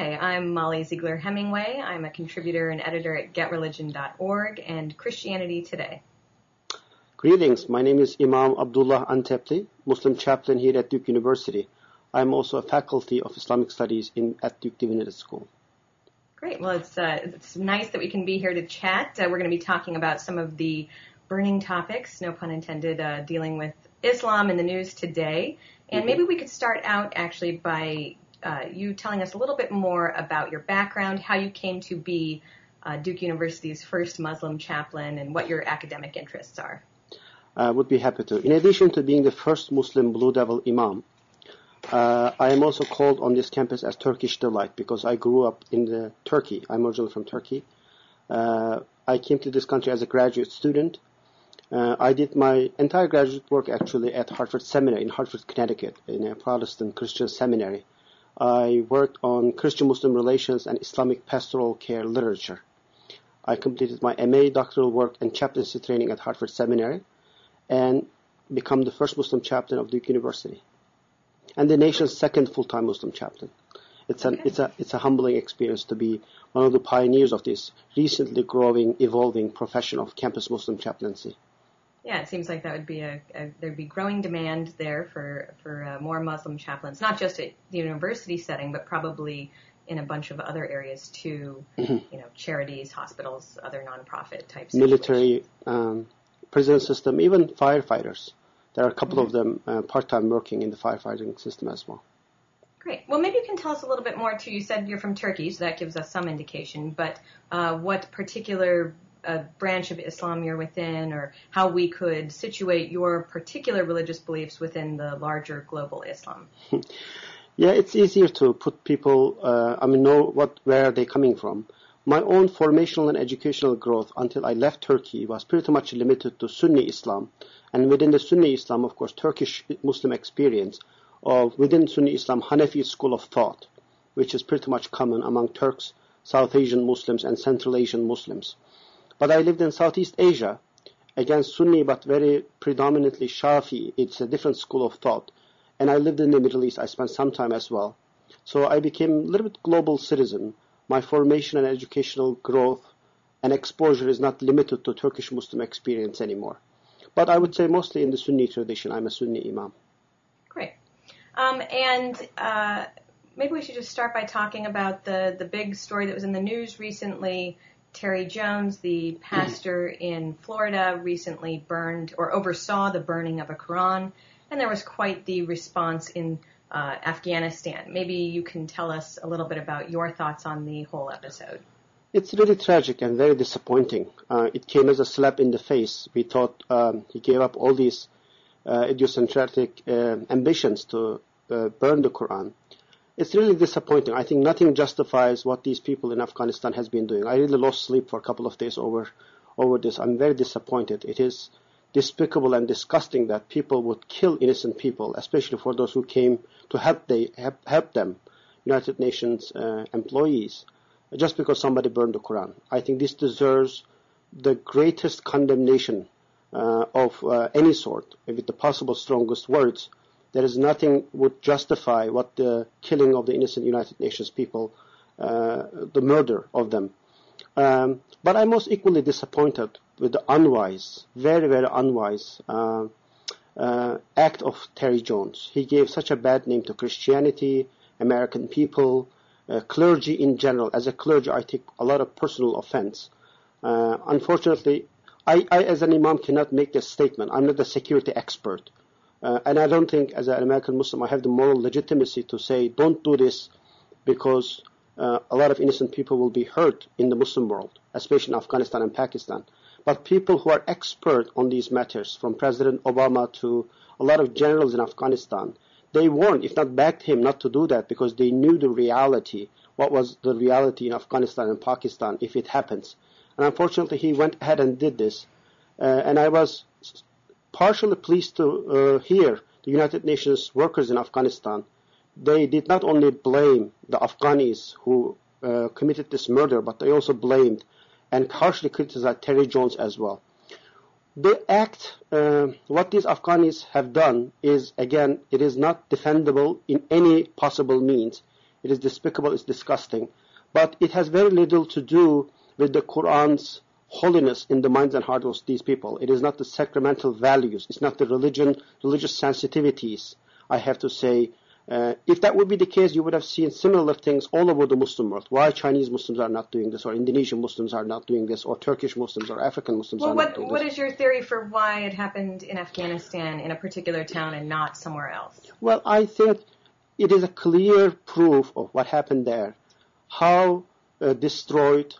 Hi, I'm Molly Ziegler Hemingway. I'm a contributor and editor at GetReligion.org and Christianity Today. Greetings. My name is Imam Abdullah Antepli, Muslim chaplain here at Duke University. I'm also a faculty of Islamic Studies at Duke Divinity School. Great. Well, it's nice that we can be here to chat. We're going to be talking about some of the burning topics, no pun intended, dealing with Islam in the news today. And maybe we could start out actually by you telling us a little bit more about your background, how you came to be Duke University's first Muslim chaplain, and what your academic interests are. I would be happy to. In addition to being the first Muslim Blue Devil Imam, I am also called on this campus as Turkish Delight because I grew up in Turkey. I'm originally from Turkey. I came to this country as a graduate student. I did my entire graduate work actually at Hartford Seminary in Hartford, Connecticut, in a Protestant Christian seminary. I worked on Christian-Muslim relations and Islamic pastoral care literature. I completed my MA doctoral work and chaplaincy training at Hartford Seminary and become the first Muslim chaplain of Duke University and the nation's second full-time Muslim chaplain. It's a humbling experience to be one of the pioneers of this recently growing, evolving profession of campus Muslim chaplaincy. Yeah, it seems like that would be there'd be growing demand there for more Muslim chaplains, not just at the university setting, but probably in a bunch of other areas too. Charities, hospitals, other nonprofit types. Military, prison system, even firefighters. There are a couple of them part-time working in the firefighting system as well. Great. Well, maybe you can tell us a little bit more too. You said you're from Turkey, so that gives us some indication. But what particular branch of Islam you're within, or how we could situate your particular religious beliefs within the larger global Islam? Yeah, it's easier to put people, know where they're coming from. My own formational and educational growth until I left Turkey was pretty much limited to Sunni Islam. And within the Sunni Islam, of course, Turkish Muslim experience of within Sunni Islam, Hanafi school of thought, which is pretty much common among Turks, South Asian Muslims, and Central Asian Muslims. But I lived in Southeast Asia, again Sunni but very predominantly Shafi. It's a different school of thought. And I lived in the Middle East. I spent some time as well. So I became a little bit global citizen. My formation and educational growth and exposure is not limited to Turkish Muslim experience anymore. But I would say mostly in the Sunni tradition. I'm a Sunni Imam. Great. Maybe we should just start by talking about the big story that was in the news recently. Terry Jones, the pastor in Florida, recently burned or oversaw the burning of a Quran, and there was quite the response in Afghanistan. Maybe you can tell us a little bit about your thoughts on the whole episode. It's really tragic and very disappointing. It came as a slap in the face. We thought he gave up all these idiosyncratic ambitions to burn the Quran. It's really disappointing. I think nothing justifies what these people in Afghanistan has been doing. I really lost sleep for a couple of days over this. I'm very disappointed. It is despicable and disgusting that people would kill innocent people, especially for those who came to help them, United Nations employees, just because somebody burned the Quran. I think this deserves the greatest condemnation of any sort, with the possible strongest words. There is nothing would justify what the killing of the innocent United Nations people, the murder of them. But I'm most equally disappointed with the unwise, very, very unwise act of Terry Jones. He gave such a bad name to Christianity, American people, clergy in general. As a clergy, I take a lot of personal offense. Unfortunately, I as an imam cannot make this statement. I'm not a security expert. And I don't think as an American Muslim I have the moral legitimacy to say don't do this because a lot of innocent people will be hurt in the Muslim world, especially in Afghanistan and Pakistan. But people who are expert on these matters, from President Obama to a lot of generals in Afghanistan, they warned, if not backed him, not to do that because they knew the reality, what was the reality in Afghanistan and Pakistan if it happens. And unfortunately he went ahead and did this. And I was partially pleased to hear the United Nations workers in Afghanistan. They did not only blame the Afghanis who committed this murder, but they also blamed and harshly criticized Terry Jones as well. The act, what these Afghanis have done is, again, it is not defendable in any possible means. It is despicable, it's disgusting. But it has very little to do with the Quran's holiness in the minds and hearts of these people. It is not the sacramental values. It's not the religious sensitivities, I have to say. If that would be the case, you would have seen similar things all over the Muslim world. Why Chinese Muslims are not doing this, or Indonesian Muslims are not doing this, or Turkish Muslims, or African Muslims are not doing this. What is your theory for why it happened in Afghanistan in a particular town and not somewhere else? Well, I think it is a clear proof of what happened there, how destroyed,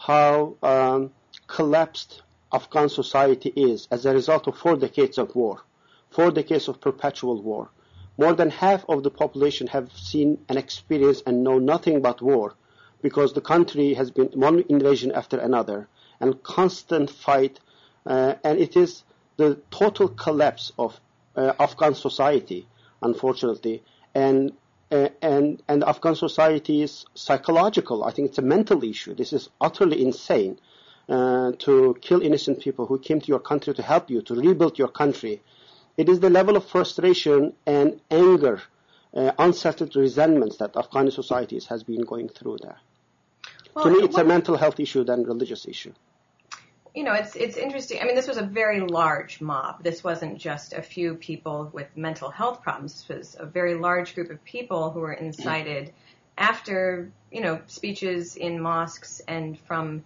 how collapsed Afghan society is as a result of 4 decades of war, 4 decades of perpetual war. More than half of the population have seen and experienced and know nothing but war, because the country has been one invasion after another and constant fight, and it is the total collapse of Afghan society, unfortunately, and Afghan society is psychological. I think it's a mental issue. This is utterly insane to kill innocent people who came to your country to help you, to rebuild your country. It is the level of frustration and anger, unsettled resentments that Afghan society has been going through there. Well, to me, it's a mental health issue than a religious issue. You know, it's interesting. I mean, this was a very large mob. This wasn't just a few people with mental health problems. This was a very large group of people who were incited after, you know, speeches in mosques and from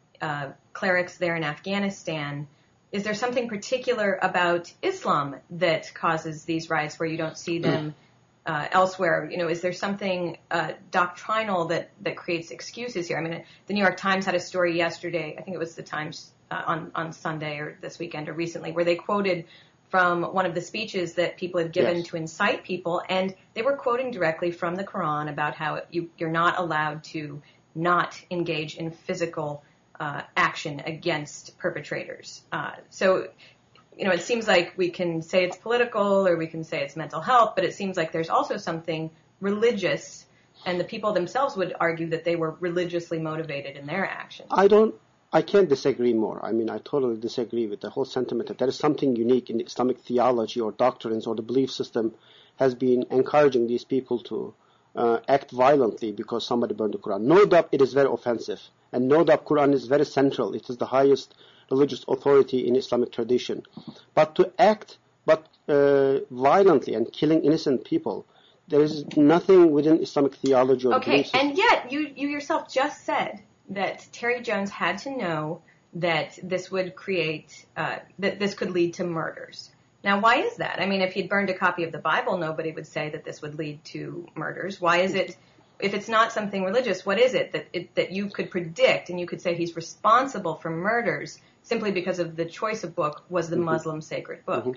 clerics there in Afghanistan. Is there something particular about Islam that causes these riots where you don't see them elsewhere? You know, is there something doctrinal that creates excuses here? I mean, the New York Times had a story yesterday, I think it was the Times on Sunday or this weekend or recently, where they quoted from one of the speeches that people had given to incite people, and they were quoting directly from the Quran about how you're not allowed to not engage in physical action against perpetrators. So, you know, it seems like we can say it's political or we can say it's mental health, but it seems like there's also something religious, and the people themselves would argue that they were religiously motivated in their actions. I can't disagree more. I mean, I totally disagree with the whole sentiment that there is something unique in the Islamic theology or doctrines or the belief system has been encouraging these people to act violently because somebody burned the Quran. No doubt it is very offensive. And no doubt Quran is very central. It is the highest religious authority in Islamic tradition. But to act violently and killing innocent people, there is nothing within Islamic theology or belief system. And yet you yourself just said that Terry Jones had to know that this would create, that this could lead to murders. Now, why is that? I mean, if he'd burned a copy of the Bible, nobody would say that this would lead to murders. Why is it, if it's not something religious, what is it that you could predict and you could say he's responsible for murders simply because of the choice of book was the Muslim sacred book?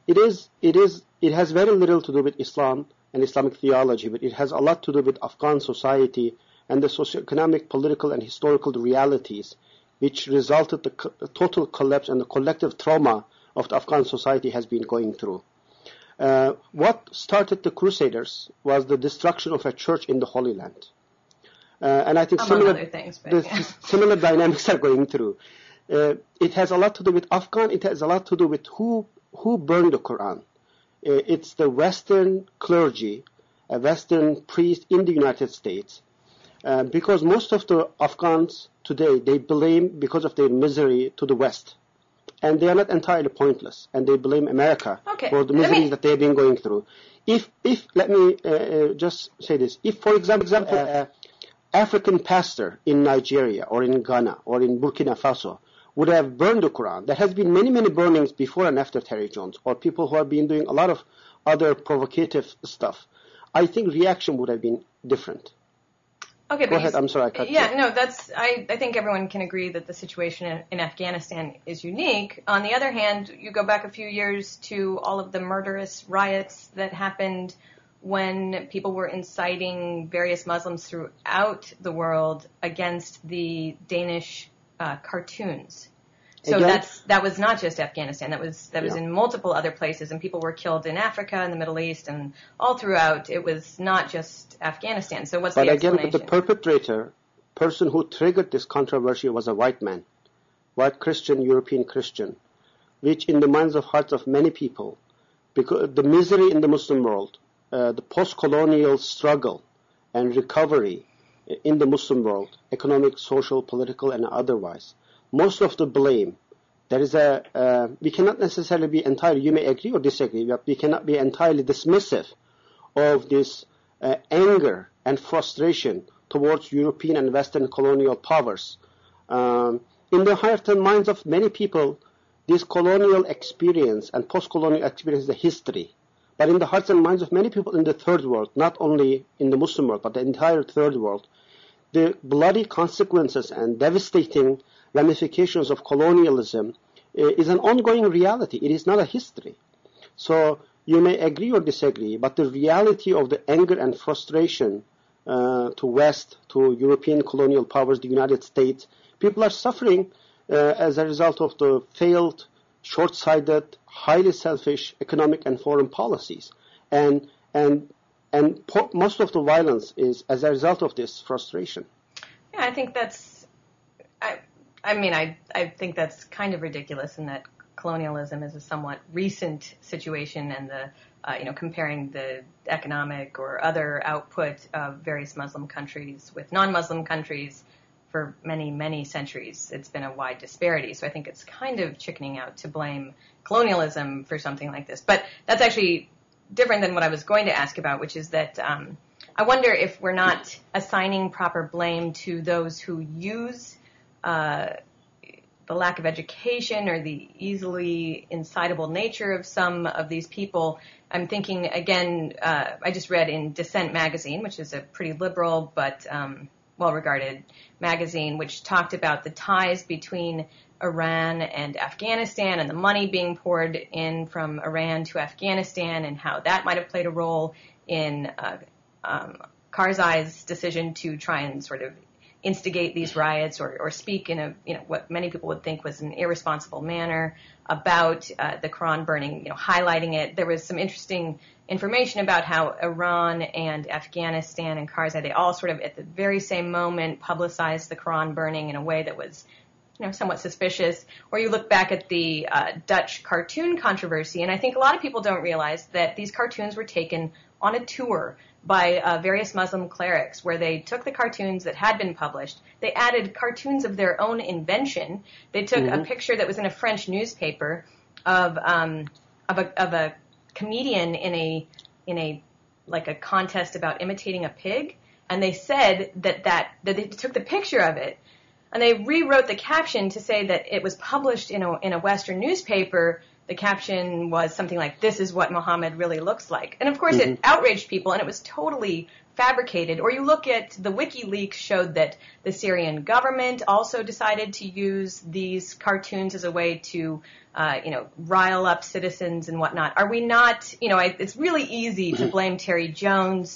It has very little to do with Islam and Islamic theology, but it has a lot to do with Afghan society and the socioeconomic, political, and historical realities which resulted the total collapse and the collective trauma of the Afghan society has been going through. What started the Crusaders was the destruction of a church in the Holy Land. And I think similar dynamics are going through. It has a lot to do with Afghan. It has a lot to do with who burned the Quran. It's the Western clergy, a Western priest in the United States, because most of the Afghans today, they blame, because of their misery, to the West. And they are not entirely pointless, and they blame America for the miseries that they have been going through. If let me just say this. If, for example, an African pastor in Nigeria or in Ghana or in Burkina Faso would have burned the Quran, there has been many, many burnings before and after Terry Jones, or people who have been doing a lot of other provocative stuff, I think reaction would have been different. Okay, go ahead. I'm sorry, I cut you. Yeah, no, I think everyone can agree that the situation in Afghanistan is unique. On the other hand, you go back a few years to all of the murderous riots that happened when people were inciting various Muslims throughout the world against the Danish cartoons. So that was not just Afghanistan. That was in multiple other places, and people were killed in Africa and the Middle East and all throughout. It was not just Afghanistan. So what's the explanation? But again, the perpetrator, person who triggered this controversy, was a white man, white Christian, European Christian, which in the minds of hearts of many people, because the misery in the Muslim world, the post-colonial struggle, and recovery in the Muslim world, economic, social, political, and otherwise, most of the blame, we cannot necessarily be entirely, you may agree or disagree, but we cannot be entirely dismissive of this anger and frustration towards European and Western colonial powers. In the hearts and minds of many people, this colonial experience and post-colonial experience is a history. But in the hearts and minds of many people in the third world, not only in the Muslim world, but the entire third world, the bloody consequences and devastating ramifications of colonialism is an ongoing reality. It is not a history. So you may agree or disagree, but the reality of the anger and frustration to West, to European colonial powers, the United States, people are suffering as a result of the failed, short-sighted, highly selfish economic and foreign policies. And most of the violence is as a result of this frustration. Yeah, I think that's, I think that's kind of ridiculous in that colonialism is a somewhat recent situation, and comparing the economic or other output of various Muslim countries with non-Muslim countries for many, many centuries, it's been a wide disparity. So I think it's kind of chickening out to blame colonialism for something like this. But that's actually different than what I was going to ask about, which is that I wonder if we're not assigning proper blame to those who use the lack of education or the easily incitable nature of some of these people. I'm thinking, again, I just read in Dissent magazine, which is a pretty liberal but well-regarded magazine, which talked about the ties between Iran and Afghanistan and the money being poured in from Iran to Afghanistan and how that might have played a role in Karzai's decision to try and sort of instigate these riots or speak in a, what many people would think was an irresponsible manner about the Quran burning, highlighting it. There was some interesting information about how Iran and Afghanistan and Karzai, they all sort of at the very same moment publicized the Quran burning in a way that was, somewhat suspicious. Or you look back at the Dutch cartoon controversy, and I think a lot of people don't realize that these cartoons were taken on a tour by various Muslim clerics, where they took the cartoons that had been published, they added cartoons of their own invention. They took a picture that was in a French newspaper of a comedian in a like a contest about imitating a pig, and they said that they took the picture of it, and they rewrote the caption to say that it was published in a Western newspaper. The caption was something like, "This is what Muhammad really looks like." And of course it outraged people, and it was totally fabricated. Or you look at the WikiLeaks showed that the Syrian government also decided to use these cartoons as a way to, rile up citizens and whatnot. Are we not, it's really easy to blame Terry Jones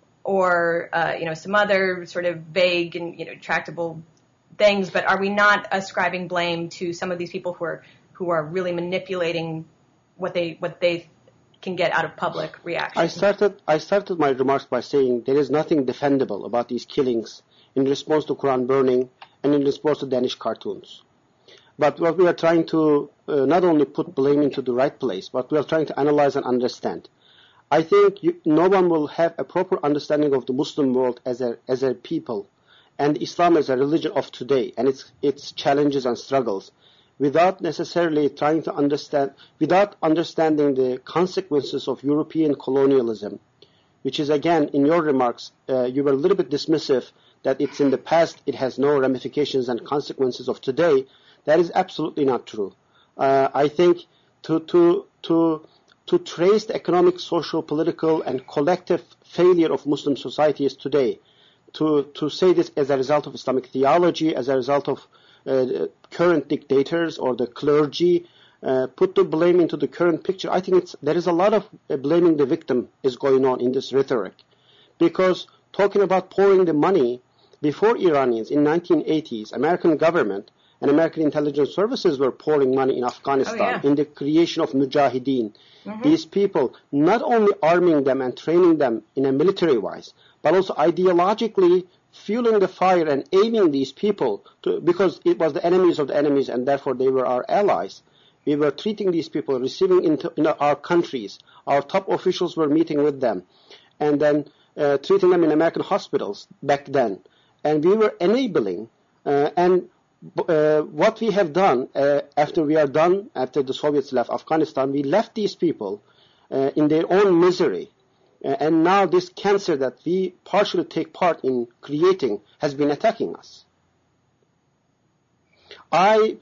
or, some other sort of vague and, tractable things, but are we not ascribing blame to some of these people who are really manipulating what they can get out of public reaction? I started my remarks by saying there is nothing defendable about these killings in response to Quran burning and in response to Danish cartoons. But what we are trying to not only put blame into the right place, but we are trying to analyze and understand. I think no one will have a proper understanding of the Muslim world as a people and Islam as a religion of today and its challenges and struggles, without necessarily trying to without understanding the consequences of European colonialism, which is, again, in your remarks, you were a little bit dismissive that it's in the past, it has no ramifications and consequences of today. That is absolutely not true. I think to trace the economic, social, political, and collective failure of Muslim societies today, to say this as a result of Islamic theology, as a result of current dictators or the clergy, put the blame into the current picture. I think there is a lot of blaming the victim is going on in this rhetoric, because talking about pouring the money before Iranians in 1980s, American government and American intelligence services were pouring money in Afghanistan in the creation of mujahideen. These people, not only arming them and training them in a military wise, but also ideologically fueling the fire and aiming these people because it was the enemies of the enemies and therefore they were our allies. We were treating these people, receiving into our countries. Our top officials were meeting with them. And then treating them in American hospitals back then. And we were enabling, what we have done after the Soviets left Afghanistan, we left these people in their own misery. And now this cancer that we partially take part in creating has been attacking us. I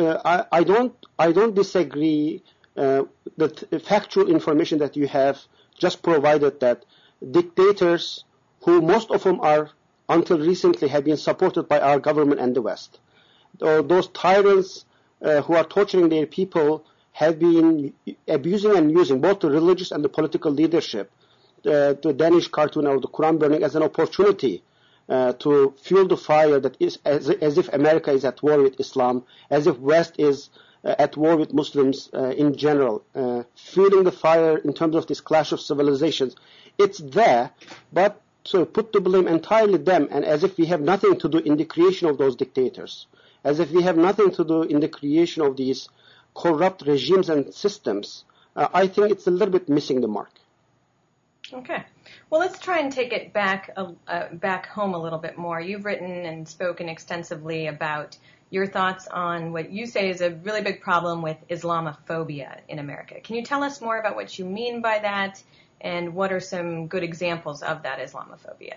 don't disagree the factual information that you have just provided, that dictators, who most of them are until recently have been supported by our government and the West, those tyrants who are torturing their people have been abusing and using both the religious and the political leadership, the Danish cartoon or the Quran burning, as an opportunity to fuel the fire that is as if America is at war with Islam, as if West is at war with Muslims in general, fueling the fire in terms of this clash of civilizations. It's there, but to put the blame entirely them, and as if we have nothing to do in the creation of those dictators, as if we have nothing to do in the creation of these corrupt regimes and systems, I think it's a little bit missing the mark. Okay. Well, let's try and take it back home a little bit more. You've written and spoken extensively about your thoughts on what you say is a really big problem with Islamophobia in America. Can you tell us more about what you mean by that, and what are some good examples of that Islamophobia?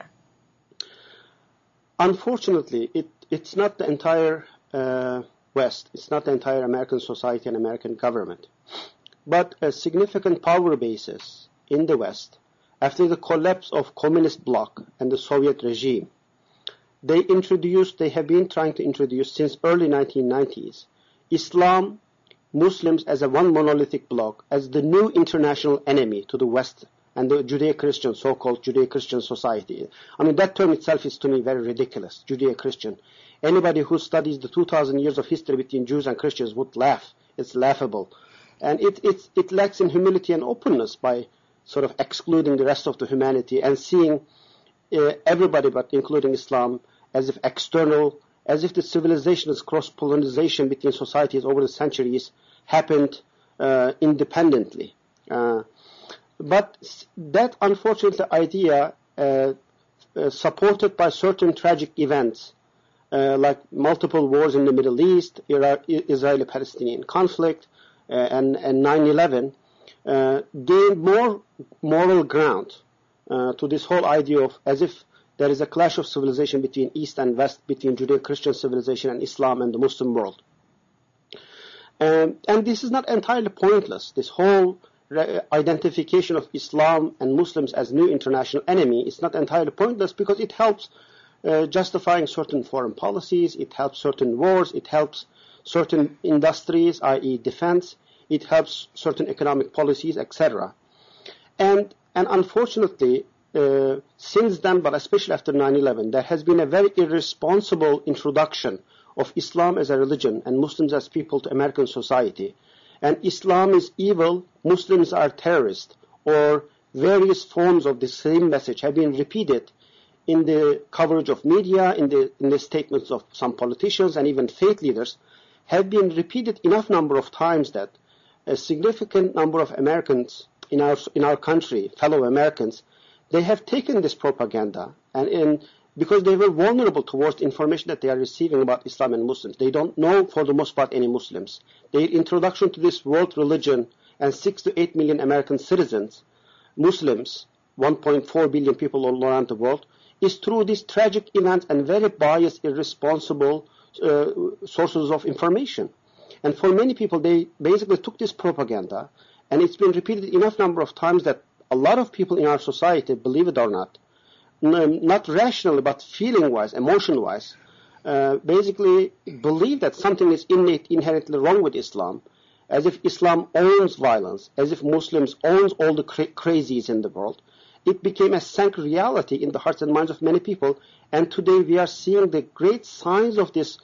Unfortunately, it's not the entire West. It's not the entire American society and American government. But a significant power bases in the West, after the collapse of communist bloc and the Soviet regime, they have been trying to introduce since early 1990s Islam, Muslims as a one monolithic bloc, as the new international enemy to the West and the Judeo-Christian, so-called Judeo-Christian society. I mean, that term itself is to me very ridiculous, Judeo-Christian. Anybody who studies the 2,000 years of history between Jews and Christians would laugh. It's laughable. And it lacks in humility and openness by sort of excluding the rest of the humanity and seeing everybody, but including Islam, as if external, as if the civilization's cross-pollination between societies over the centuries happened independently. But that, unfortunately, idea, supported by certain tragic events, like multiple wars in the Middle East, Israeli-Palestinian conflict, and 9/11, gained more moral ground to this whole idea of as if there is a clash of civilization between East and West, between Judeo-Christian civilization and Islam and the Muslim world. And this is not entirely pointless. This whole identification of Islam and Muslims as new international enemy is not entirely pointless, because it helps justifying certain foreign policies, it helps certain wars, it helps certain industries, i.e. defense, it helps certain economic policies, etc. And unfortunately, since then, but especially after 9/11, there has been a very irresponsible introduction of Islam as a religion and Muslims as people to American society. And Islam is evil, Muslims are terrorists, or various forms of the same message have been repeated in the coverage of media, in the statements of some politicians and even faith leaders, have been repeated enough number of times that a significant number of Americans in our country, fellow Americans, they have taken this propaganda, and because they were vulnerable towards the information that they are receiving about Islam and Muslims. They don't know, for the most part, any Muslims. Their introduction to this world religion and 6 to 8 million American citizens, Muslims, 1.4 billion people all around the world, is through these tragic events and very biased, irresponsible sources of information. And for many people, they basically took this propaganda, and it's been repeated enough number of times that a lot of people in our society, believe it or not rationally, but feeling-wise, emotion-wise, basically believe that something is inherently wrong with Islam, as if Islam owns violence, as if Muslims owns all the crazies in the world. It became a sank reality in the hearts and minds of many people, and today we are seeing the great signs of this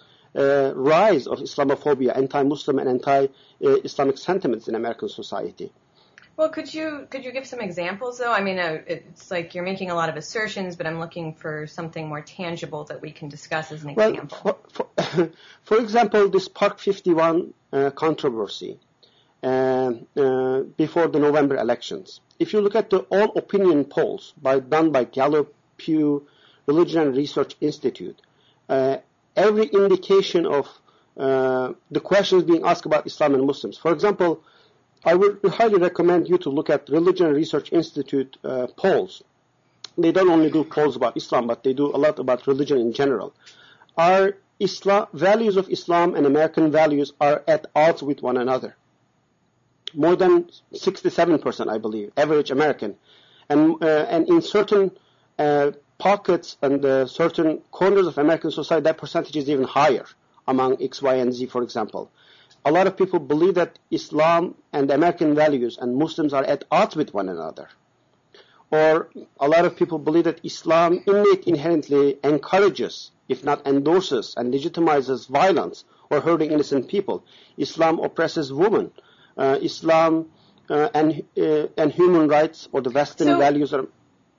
rise of Islamophobia, anti-Muslim and anti-Islamic sentiments in American society. Well, could you give some examples, though? I mean, it's like you're making a lot of assertions, but I'm looking for something more tangible that we can discuss as an example. For example, this Park 51 controversy. before the November elections. If you look at the all opinion polls done by Gallup, Pew, Religion and Research Institute, every indication of the questions being asked about Islam and Muslims. For example, I would highly recommend you to look at Religion and Research Institute polls. They don't only do polls about Islam, but they do a lot about religion in general. Our values of Islam and American values are at odds with one another. More than 67%, I believe, average American. And in certain pockets and certain corners of American society, that percentage is even higher among X, Y, and Z, for example. A lot of people believe that Islam and American values and Muslims are at odds with one another. Or a lot of people believe that Islam inherently encourages, if not endorses and legitimizes violence or hurting innocent people. Islam oppresses women. Islam and human rights or the Western values are.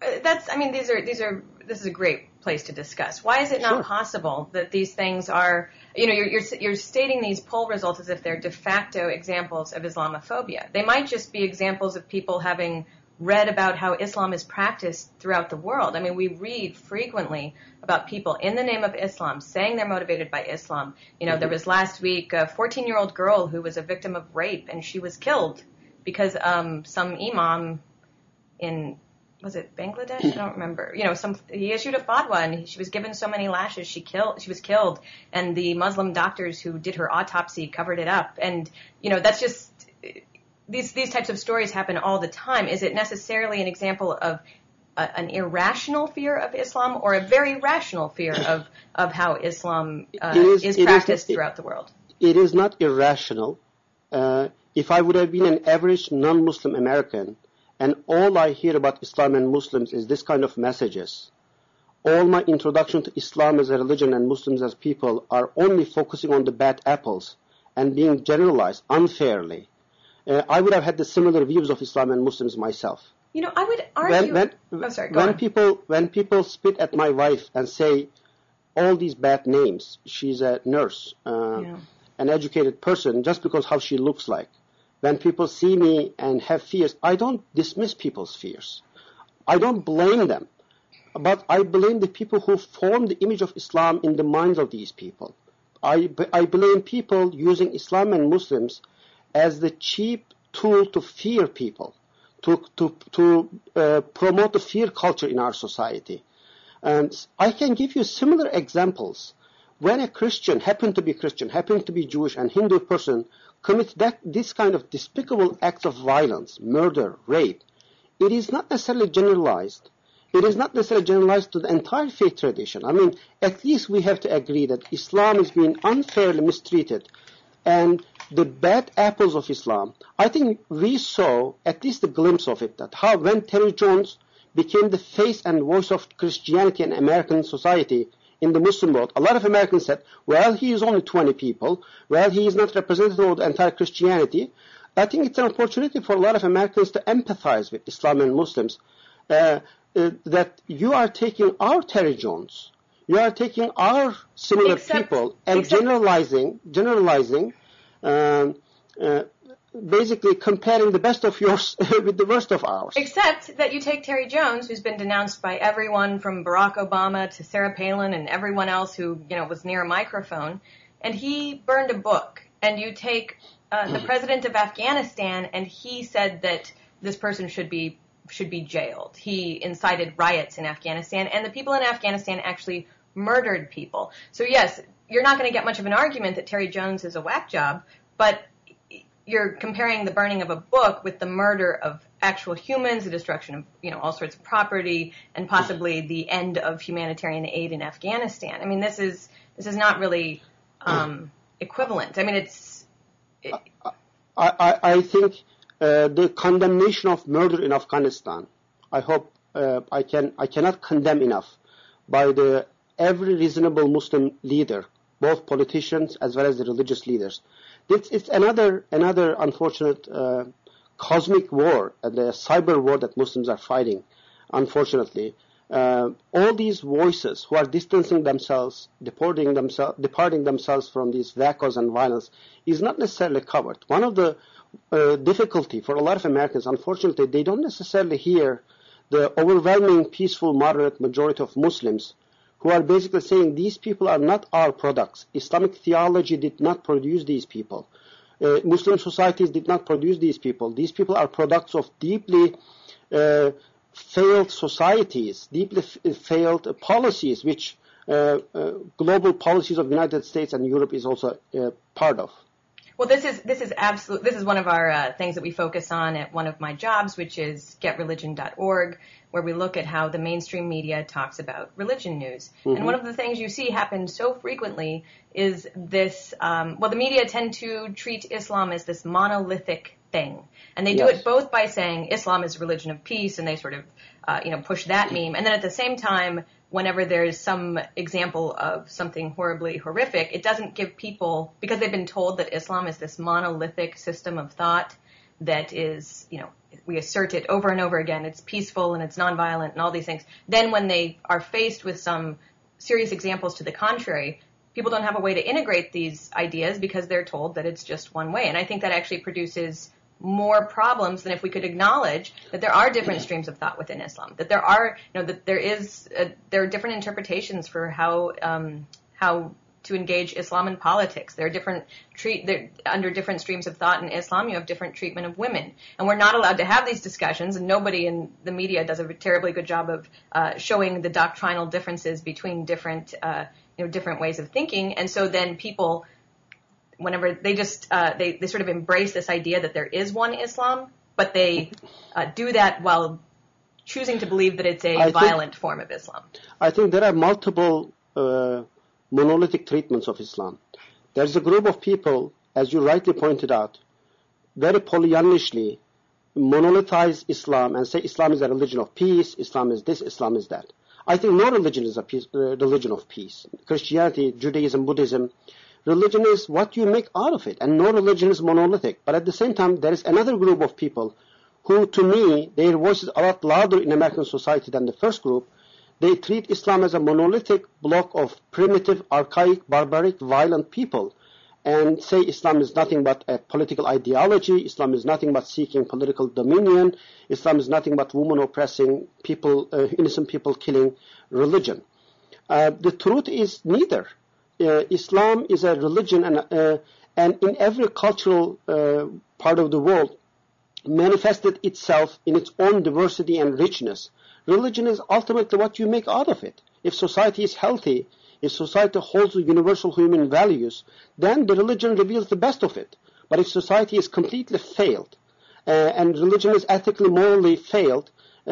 This is a great place to discuss. Why is it not possible that these things are, you're stating these poll results as if they're de facto examples of Islamophobia. They might just be examples of people having read about how Islam is practiced throughout the world. I mean, we read frequently about people in the name of Islam saying they're motivated by Islam. There was last week a 14-year-old girl who was a victim of rape, and she was killed because some imam in, was it Bangladesh? I don't remember. He issued a fatwa, and she was given so many lashes, she was killed, and the Muslim doctors who did her autopsy covered it up. And that's just. These types of stories happen all the time. Is it necessarily an example of an irrational fear of Islam or a very rational fear of how Islam is practiced throughout the world? It is not irrational. If I would have been an average non-Muslim American and all I hear about Islam and Muslims is this kind of messages, all my introduction to Islam as a religion and Muslims as people are only focusing on the bad apples and being generalized unfairly, I would have had the similar views of Islam and Muslims myself. I would argue. When people spit at my wife and say all these bad names, she's a nurse, an educated person, just because how she looks like. When people see me and have fears, I don't dismiss people's fears. I don't blame them, but I blame the people who form the image of Islam in the minds of these people. I blame people using Islam and Muslims as the cheap tool to fear people, to promote the fear culture in our society. And I can give you similar examples. When a Christian, happen to be Jewish and Hindu person, commits this kind of despicable acts of violence, murder, rape, it is not necessarily generalized. It is not necessarily generalized to the entire faith tradition. I mean, at least we have to agree that Islam is being unfairly mistreated. And the bad apples of Islam, I think we saw at least a glimpse of it, that how when Terry Jones became the face and voice of Christianity in American society in the Muslim world, a lot of Americans said, well, he is only 20 people, well, he is not representative of the entire Christianity. I think it's an opportunity for a lot of Americans to empathize with Islam and Muslims, that you are taking our Terry Jones, you are taking our similar people and generalizing, basically comparing the best of yours with the worst of ours. Except that you take Terry Jones, who's been denounced by everyone from Barack Obama to Sarah Palin and everyone else who was near a microphone, and he burned a book. And you take the president of Afghanistan, and he said that this person should be jailed. He incited riots in Afghanistan, and the people in Afghanistan actually murdered people. So yes, you're not going to get much of an argument that Terry Jones is a whack job, but you're comparing the burning of a book with the murder of actual humans, the destruction of all sorts of property, and possibly the end of humanitarian aid in Afghanistan. I mean, this is not really equivalent. I mean, I think the condemnation of murder in Afghanistan, I hope I cannot condemn enough by every reasonable Muslim leader, both politicians as well as the religious leaders. It's another unfortunate cosmic war, the cyber war that Muslims are fighting, unfortunately. All these voices who are distancing themselves, departing themselves from these wackos and violence is not necessarily covered. One of the difficulty for a lot of Americans. Unfortunately, they don't necessarily hear the overwhelming, peaceful, moderate majority of Muslims who are basically saying these people are not our products. Islamic theology did not produce these people. Muslim societies did not produce these people. These people are products of deeply failed societies, deeply failed policies, which global policies of the United States and Europe is also part of. Well, this is one of our things that we focus on at one of my jobs, which is getreligion.org, where we look at how the mainstream media talks about religion news. Mm-hmm. And one of the things you see happen so frequently is this, the media tend to treat Islam as this monolithic thing. And they do it both by saying Islam is a religion of peace, and they sort of, push that meme. And then at the same time, whenever there's some example of something horribly horrific, it doesn't give people, because they've been told that Islam is this monolithic system of thought that is, we assert it over and over again, it's peaceful and it's nonviolent and all these things. Then when they are faced with some serious examples to the contrary, people don't have a way to integrate these ideas because they're told that it's just one way. And I think that actually produces more problems than if we could acknowledge that there are different streams of thought within Islam, that there are, there are different interpretations for how to engage Islam in politics. There are under different streams of thought in Islam, you have different treatment of women, and we're not allowed to have these discussions. And nobody in the media does a terribly good job of showing the doctrinal differences between different ways of thinking. And so then people, whenever they just they sort of embrace this idea that there is one Islam, but they do that while choosing to believe that it's a violent form of Islam. I think there are multiple monolithic treatments of Islam. There's a group of people, as you rightly pointed out, very Pollyannish monolithize Islam and say Islam is a religion of peace, Islam is this, Islam is that. I think no religion is a religion of peace. Christianity, Judaism, Buddhism, religion is what you make out of it, and no religion is monolithic. But at the same time, there is another group of people who, to me, their voice is a lot louder in American society than the first group. They treat Islam as a monolithic block of primitive, archaic, barbaric, violent people, and say Islam is nothing but a political ideology, Islam is nothing but seeking political dominion, Islam is nothing but women oppressing people, innocent people killing religion. The truth is neither. Islam is a religion, and in every cultural part of the world manifested itself in its own diversity and richness. Religion is ultimately what you make out of it. If society is healthy, if society holds the universal human values, then the religion reveals the best of it. But if society is completely failed, and religion is ethically, morally failed,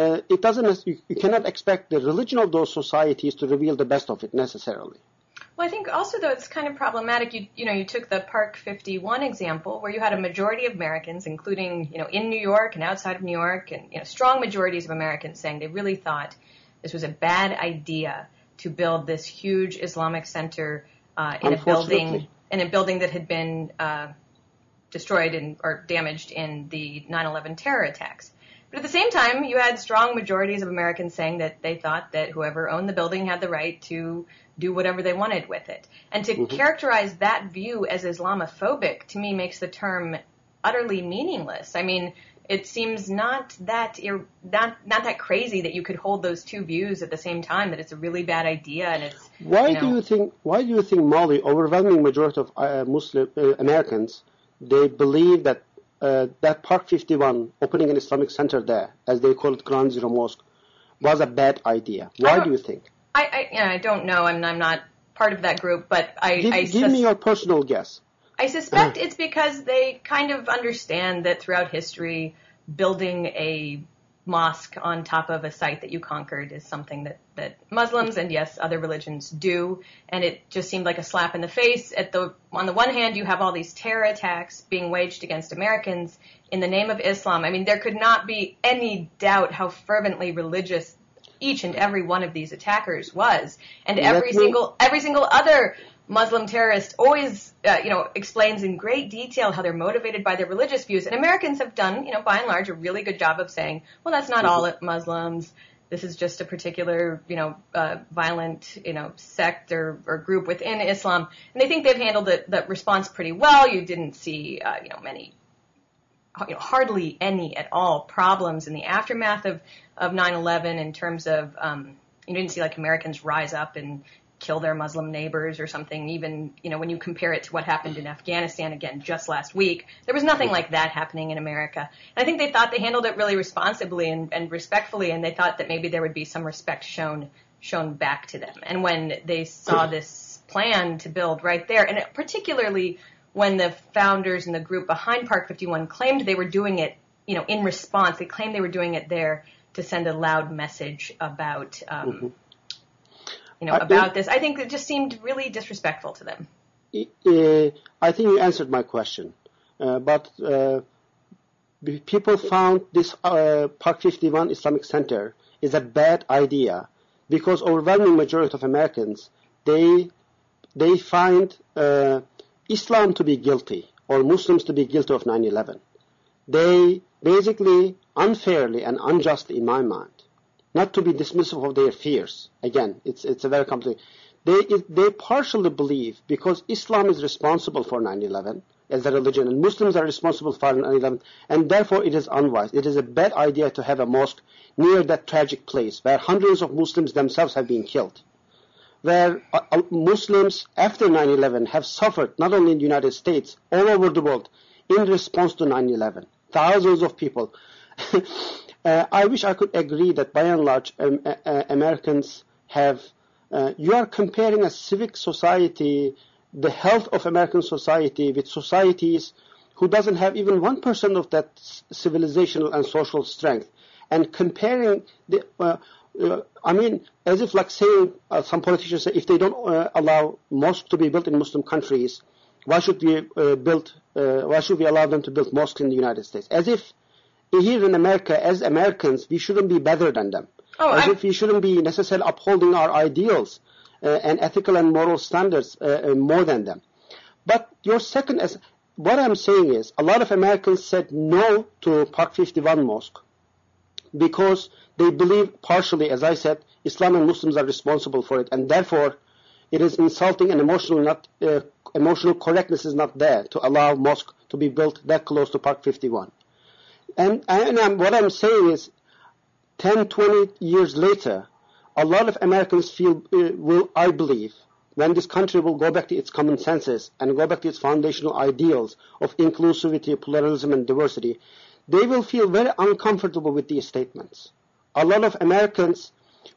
you cannot expect the religion of those societies to reveal the best of it necessarily. Well, I think also, though, it's kind of problematic. You took the Park 51 example, where you had a majority of Americans, including, in New York and outside of New York, and, strong majorities of Americans saying they really thought this was a bad idea to build this huge Islamic center in a building that had been destroyed or damaged in the 9/11 terror attacks. But at the same time, you had strong majorities of Americans saying that they thought that whoever owned the building had the right to do whatever they wanted with it. And to characterize that view as Islamophobic, to me, makes the term utterly meaningless. I mean, it seems not that crazy that you could hold those two views at the same time, that it's a really bad idea. And it's Why do you think, Molly, overwhelming majority of Muslim Americans, they believe that that Park 51, opening an Islamic center there, as they call it, Ground Zero Mosque, was a bad idea? Why do you think? I don't know. I'm not part of that group, but give me your personal guess. I suspect it's because they kind of understand that throughout history, building a mosque on top of a site that you conquered is something that Muslims and, yes, other religions do. And it just seemed like a slap in the face. On the one hand, you have all these terror attacks being waged against Americans in the name of Islam. I mean, there could not be any doubt how fervently religious each and every one of these attackers was. And every single other Muslim terrorist always, explains in great detail how they're motivated by their religious views. And Americans have done, by and large, a really good job of saying, well, that's not all Muslims. This is just a particular, violent, sect or group within Islam. And they think they've handled the response pretty well. You didn't see, many hardly any at all problems in the aftermath of 9/11 in terms of you didn't see like Americans rise up and kill their Muslim neighbors or something. Even when you compare it to what happened in Afghanistan again just last week, there was nothing like that happening in America. And I think they thought they handled it really responsibly and respectfully, and they thought that maybe there would be some respect shown back to them. And when they saw this plan to build right there, and particularly when the founders and the group behind Park 51 claimed they were doing it, in response, they claimed they were doing it there to send a loud message about, about this. I think it just seemed really disrespectful to them. I think you answered my question, but people found this Park 51 Islamic Center is a bad idea because overwhelming majority of Americans they find Islam to be guilty or Muslims to be guilty of 9/11. They basically unfairly and unjustly, in my mind, not to be dismissive of their fears. Again, it's a very complicated. They partially believe because Islam is responsible for 9/11 as a religion, and Muslims are responsible for 9/11, and therefore it is unwise. It is a bad idea to have a mosque near that tragic place where hundreds of Muslims themselves have been killed, where Muslims after 9/11 have suffered not only in the United States, all over the world, in response to 9/11. Thousands of people. I wish I could agree that by and large Americans have, you are comparing a civic society, the health of American society with societies who doesn't have even 1% of that civilizational and social strength. And comparing, as if like saying, some politicians say, if they don't allow mosques to be built in Muslim countries, why should we allow them to build mosques in the United States? As if here in America, as Americans, we shouldn't be better than them. If we shouldn't be necessarily upholding our ideals and ethical and moral standards more than them. But what I'm saying is, a lot of Americans said no to Park 51 Mosque because they believe partially, as I said, Islam and Muslims are responsible for it, and therefore it is insulting and emotional correctness is not there to allow mosque to be built that close to Park 51. And what I'm saying is, 10, 20 years later, a lot of Americans I believe, when this country will go back to its common senses and go back to its foundational ideals of inclusivity, pluralism, and diversity, they will feel very uncomfortable with these statements. A lot of Americans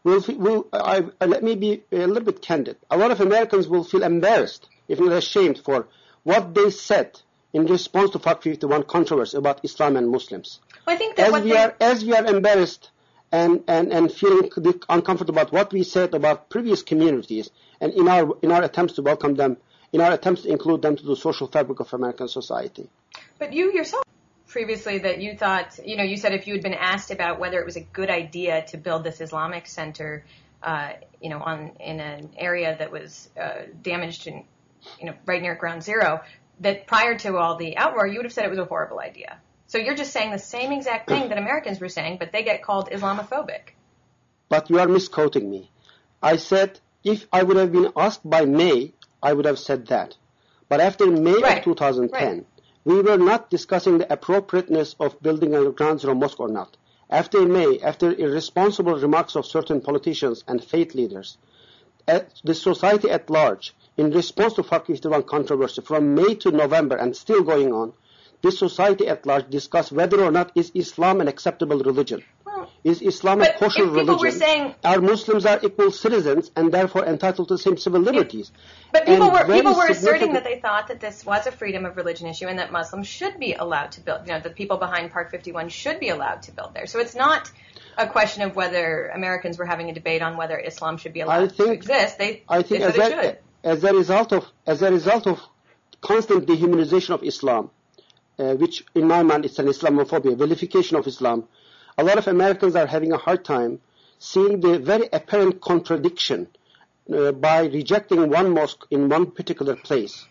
let me be a little bit candid. A lot of Americans will feel embarrassed, if not ashamed, for what they said in response to Park 51 controversy about Islam and Muslims. Well, I think that as we are embarrassed and feeling uncomfortable about what we said about previous communities, and in our attempts to welcome them, in our attempts to include them to the social fabric of American society. But you yourself previously that you thought, you said if you had been asked about whether it was a good idea to build this Islamic center, in an area that was damaged and, right near Ground Zero, that prior to all the outroar, you would have said it was a horrible idea. So you're just saying the same exact thing that Americans were saying, but they get called Islamophobic. But you are misquoting me. I said if I would have been asked by May, I would have said that. But after May of 2010, we were not discussing the appropriateness of building a Ground Zero mosque or not. After May, after irresponsible remarks of certain politicians and faith leaders, the society at large, in response to Park 51 controversy, from May to November and still going on, this society at large discussed whether or not is Islam an acceptable religion. Is Islam a kosher religion? Our Muslims are equal citizens and therefore entitled to the same civil liberties. But people were asserting that they thought that this was a freedom of religion issue and that Muslims should be allowed to build, the people behind Park 51 should be allowed to build there. So it's not a question of whether Americans were having a debate on whether Islam should be allowed to exist. I think as a result of constant dehumanization of Islam, which in my mind is an Islamophobia, vilification of Islam, a lot of Americans are having a hard time seeing the very apparent contradiction by rejecting one mosque in one particular place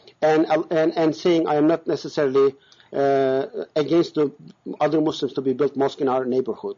and saying I am not necessarily against the other Muslims to be built mosque in our neighborhood.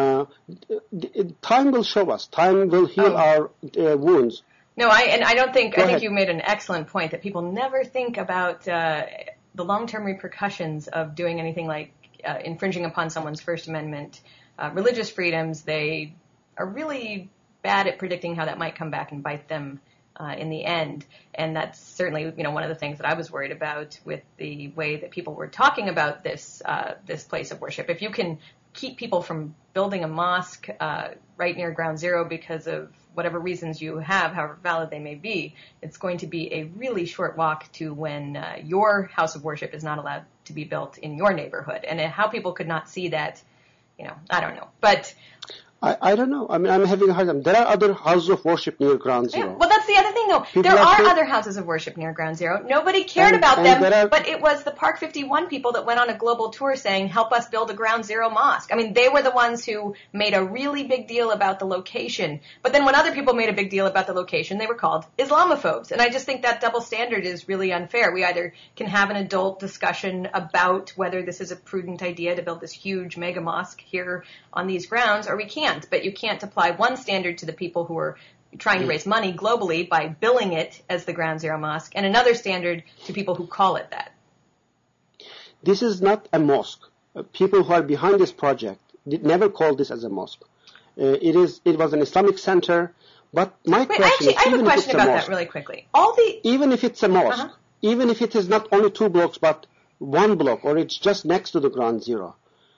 Time will show us. Time will heal our wounds. No, I think you made an excellent point that people never think about the long-term repercussions of doing anything like infringing upon someone's First Amendment religious freedoms. They are really bad at predicting how that might come back and bite them in the end. And that's certainly, one of the things that I was worried about with the way that people were talking about this place of worship. If you can keep people from building a mosque right near Ground Zero because of whatever reasons you have, however valid they may be, it's going to be a really short walk to when your house of worship is not allowed to be built in your neighborhood. And how people could not see that, I don't know. But I don't know. I mean, I'm having a hard time. There are other houses of worship near Ground Zero. Yeah, well, that's the other thing, though. There are other houses of worship near Ground Zero. Nobody cared about them, but it was the Park 51 people that went on a global tour saying, help us build a Ground Zero mosque. I mean, they were the ones who made a really big deal about the location. But then when other people made a big deal about the location, they were called Islamophobes. And I just think that double standard is really unfair. We either can have an adult discussion about whether this is a prudent idea to build this huge mega mosque here on these grounds, or we can't. But you can't apply one standard to the people who are trying to raise money globally by billing it as the Ground Zero Mosque, and another standard to people who call it that. This is not a mosque. People who are behind this project never called this as a mosque. It was an Islamic center, but my question is, I have a question about that really quickly. Even if it's a mosque, even if it is not only 2 blocks, but 1 block, or it's just next to the Ground Zero,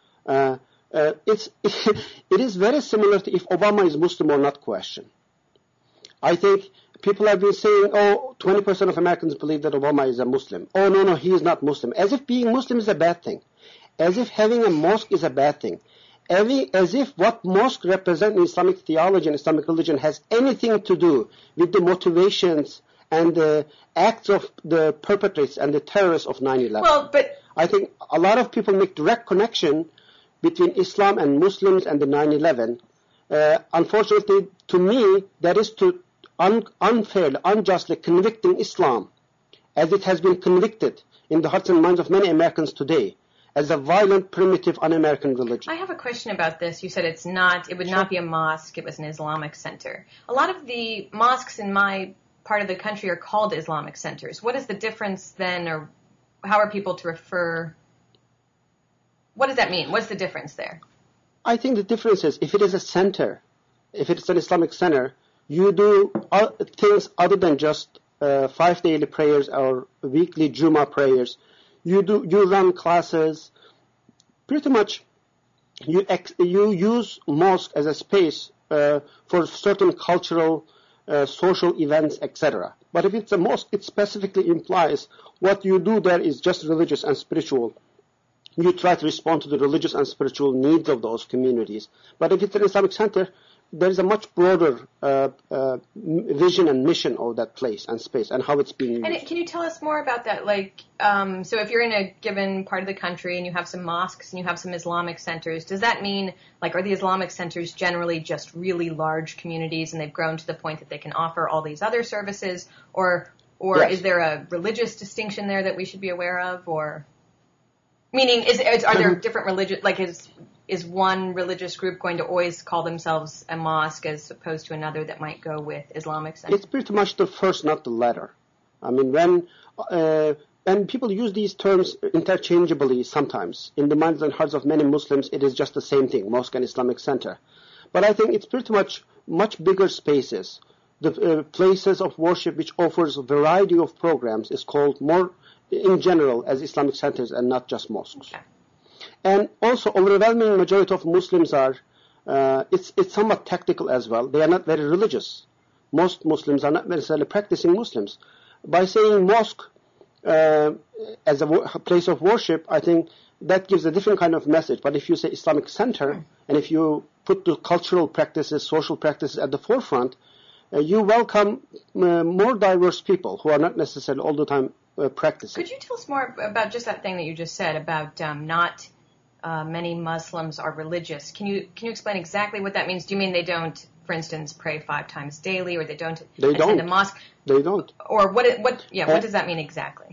it is very similar to if Obama is Muslim or not question. I think people have been saying, 20% of Americans believe that Obama is a Muslim. Oh, no, he is not Muslim. As if being Muslim is a bad thing. As if having a mosque is a bad thing. As if what mosque represents in Islamic theology and Islamic religion has anything to do with the motivations and the acts of the perpetrators and the terrorists of 9/11. Well, but I think a lot of people make direct connection between Islam and Muslims and the 9/11. Unfortunately, to me, that is to unfairly, unjustly convicting Islam, as it has been convicted in the hearts and minds of many Americans today, as a violent, primitive, un-American religion. I have a question about this. You said it would not be a mosque, it was an Islamic center. A lot of the mosques in my part of the country are called Islamic centers. What is the difference then, or how are people to refer? What does that mean? What's the difference there? I think the difference is if it is a center, if it's an Islamic center, you do things other than just 5 daily prayers or weekly Jummah prayers. You run classes. Pretty much, you use mosque as a space for certain cultural, social events, etc. But if it's a mosque, it specifically implies what you do there is just religious and spiritual. You try to respond to the religious and spiritual needs of those communities. But if it's an Islamic center, there is a much broader vision and mission of that place and space and how it's being used. And can you tell us more about that? So if you're in a given part of the country and you have some mosques and you have some Islamic centers, does that mean, are the Islamic centers generally just really large communities and they've grown to the point that they can offer all these other services? Or yes. Is there a religious distinction there that we should be aware of? Or meaning, are there different religious, is one religious group going to always call themselves a mosque as opposed to another that might go with Islamic center? It's pretty much the first, not the latter. I mean, when people use these terms interchangeably sometimes, in the minds and hearts of many Muslims, it is just the same thing, mosque and Islamic center. But I think it's pretty much bigger spaces. The places of worship which offers a variety of programs is called more, in general, as Islamic centers and not just mosques. Okay. And also, overwhelming majority of Muslims are, it's somewhat tactical as well. They are not very religious. Most Muslims are not necessarily practicing Muslims. By saying mosque as a place of worship, I think that gives a different kind of message. But if you say Islamic center, and if you put the cultural practices, social practices at the forefront, you welcome more diverse people who are not necessarily all the time practicing. Could you tell us more about just that thing that you just said about not many Muslims are religious? Can you explain exactly what that means? Do you mean they don't, for instance, pray 5 times daily, or they don't attend a mosque? They don't. Or what does that mean exactly?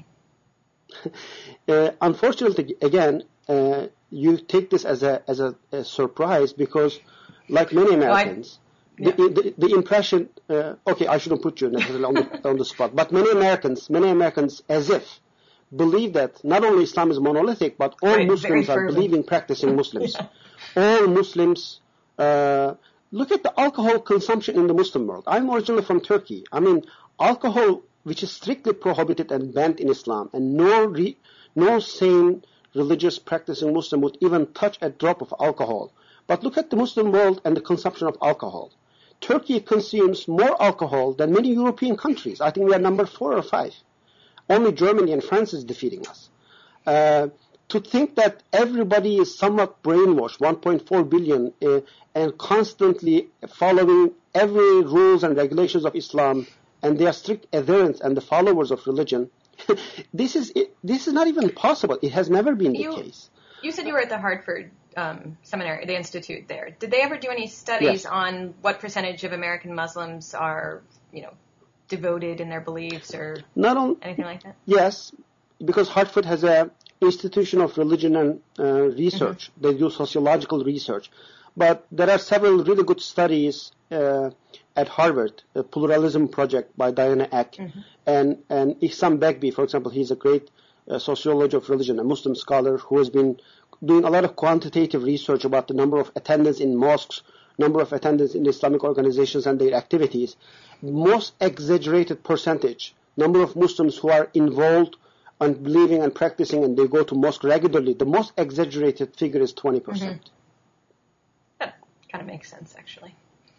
Unfortunately, again, you take this as a surprise because, like many Americans, the impression. Okay, I shouldn't put you necessarily on the spot, but many Americans, as if believe that not only Islam is monolithic, but all Muslims are believing, practicing Muslims. All Muslims, look at the alcohol consumption in the Muslim world. I'm originally from Turkey. I mean, alcohol, which is strictly prohibited and banned in Islam, and no sane religious practicing Muslim would even touch a drop of alcohol. But look at the Muslim world and the consumption of alcohol. Turkey consumes more alcohol than many European countries. I think we are number 4 or 5. Only Germany and France is defeating us. To think that everybody is somewhat brainwashed, 1.4 billion, and constantly following every rules and regulations of Islam, and they are strict adherents and the followers of religion, this is not even possible. It has never been the case. You said you were at the Hartford seminary, the institute there. Did they ever do any studies on what percentage of American Muslims are, devoted in their beliefs or anything like that? Yes, because Hartford has a institution of religion and research. Mm-hmm. They do sociological research. But there are several really good studies at Harvard, a Pluralism Project by Diana Eck, mm-hmm. and Ihsan Begbi, for example. He's a great sociologist of religion, a Muslim scholar who has been doing a lot of quantitative research about the number of attendance in mosques, number of attendance in Islamic organizations and their activities. Most exaggerated percentage, number of Muslims who are involved and believing and practicing, and they go to mosque regularly, the most exaggerated figure is 20%. Mm-hmm. That kind of makes sense, actually.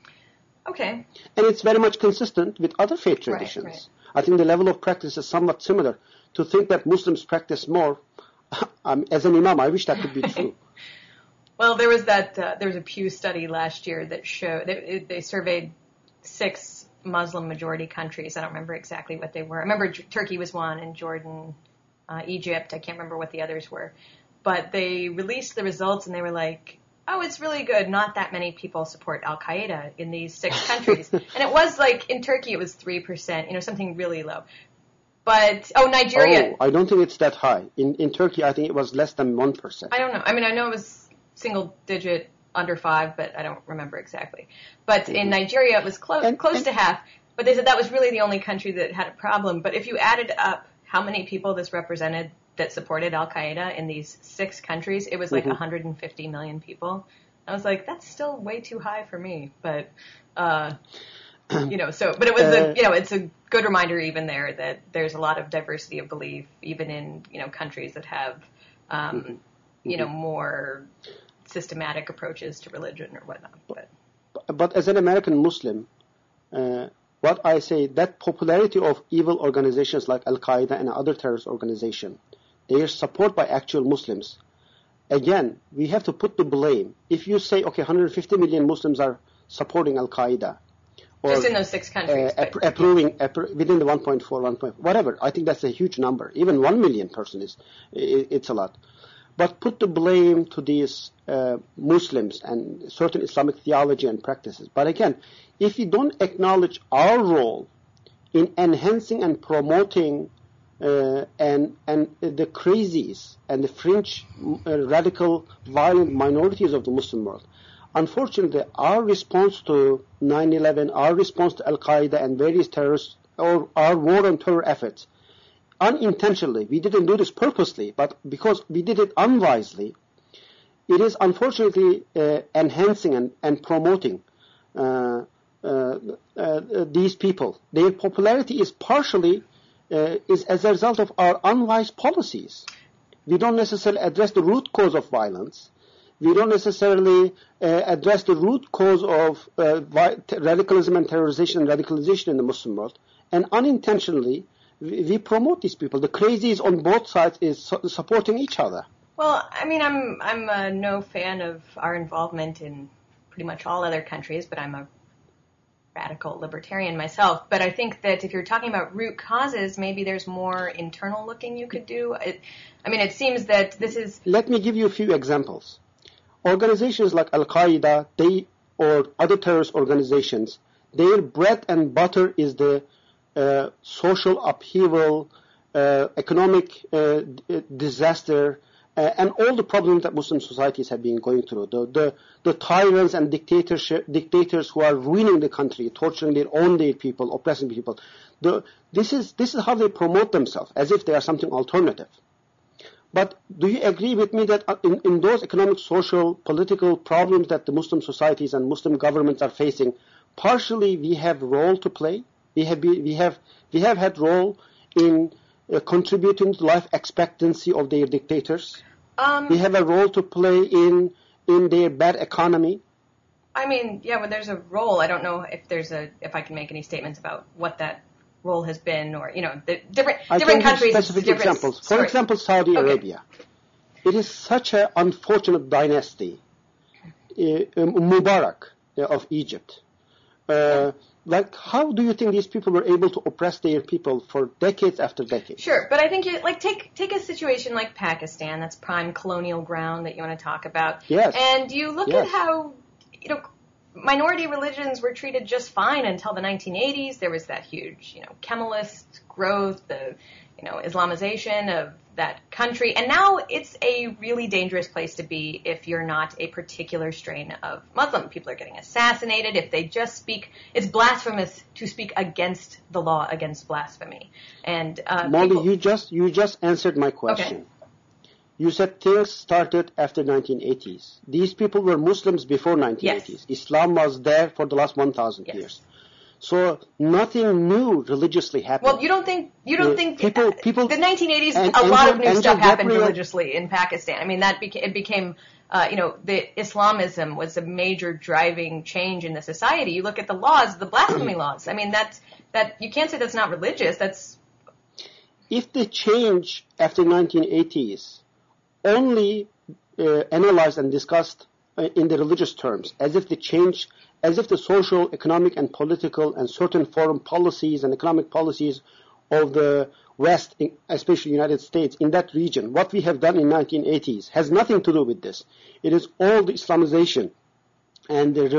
Okay. And it's very much consistent with other faith traditions. Right. I think the level of practice is somewhat similar. To think that Muslims practice more, as an imam, I wish that could be true. Well, there was a Pew study last year that showed, they surveyed 6 Muslim majority countries. I don't remember exactly what they were. I remember Turkey was one, and Jordan, Egypt. I can't remember what the others were. But they released the results, and they were like, oh, it's really good. Not that many people support Al-Qaeda in these 6 countries. And it was like, in Turkey, it was 3%, something really low. But, Nigeria. Oh, I don't think it's that high. In Turkey, I think it was less than 1%. I don't know. I mean, I know it was single digit, under 5, but I don't remember exactly. But mm-hmm. in Nigeria, it was close to half. But they said that was really the only country that had a problem. But if you added up how many people this represented that supported Al-Qaeda in these 6 countries, it was like mm-hmm. 150 million people. I was like, that's still way too high for me. But, but it was, it's a good reminder even there that there's a lot of diversity of belief, even in, countries that have, more systematic approaches to religion or whatnot. But as an American Muslim, what I say, that popularity of evil organizations like Al-Qaeda and other terrorist organizations, their support by actual Muslims, again, we have to put the blame. If you say, okay, 150 million Muslims are supporting Al-Qaeda, or just in those 6 countries, approving within the 1.4, whatever, I think that's a huge number. Even 1 million person it's a lot. But put the blame to these Muslims and certain Islamic theology and practices. But again, if we don't acknowledge our role in enhancing and promoting and the crazies and the fringe radical violent minorities of the Muslim world, unfortunately, our response to 9/11, our response to Al-Qaeda and various terrorists, or our war on terror efforts, unintentionally, we didn't do this purposely, but because we did it unwisely, it is unfortunately enhancing and promoting these people. Their popularity is partially is as a result of our unwise policies. We don't necessarily address the root cause of violence. We don't necessarily address the root cause of radicalism and terrorization and radicalization in the Muslim world. And unintentionally, we promote these people. The crazies on both sides is supporting each other. Well, I mean, I'm no fan of our involvement in pretty much all other countries, but I'm a radical libertarian myself. But I think that if you're talking about root causes, maybe there's more internal looking you could do. It seems that this is... Let me give you a few examples. Organizations like Al-Qaeda, or other terrorist organizations, their bread and butter is the social upheaval, economic disaster, and all the problems that Muslim societies have been going through, the tyrants and dictators who are ruining the country, torturing their people, oppressing people. This is how they promote themselves, as if they are something alternative. But do you agree with me that in those economic, social, political problems that the Muslim societies and Muslim governments are facing, partially we have role to play? We have had role in contributing to life expectancy of their dictators. We have a role to play in their bad economy. I mean, yeah, when there's a role, I don't know if I can make any statements about what that role has been, or the different countries. Specific examples. For example, Saudi Arabia. It is such an unfortunate dynasty. Mubarak of Egypt. How do you think these people were able to oppress their people for decades after decades? Sure, but I think take a situation like Pakistan, that's prime colonial ground that you want to talk about. Yes. And you look at how minority religions were treated just fine until the 1980s. There was that huge Kemalist growth, the Islamization of that country, and now it's a really dangerous place to be if you're not a particular strain of Muslim. People are getting assassinated if they just speak. It's blasphemous to speak against the law against blasphemy. And Molly, you just answered my question. Okay. You said things started after 1980s. These people were Muslims before 1980s. Yes. Islam was there for the last 1,000 years. So nothing new religiously happened. Well, you don't think people the 1980s, a lot of new stuff happened religiously in Pakistan. I mean, it became, the Islamism was a major driving change in the society. You look at the laws, the blasphemy laws. I mean, that you can't say that's not religious. If the change after 1980s only analyzed and discussed in the religious terms, as if the social, economic, and political and certain foreign policies and economic policies of the West, especially the United States, in that region, what we have done in 1980s has nothing to do with this. It is all the Islamization and the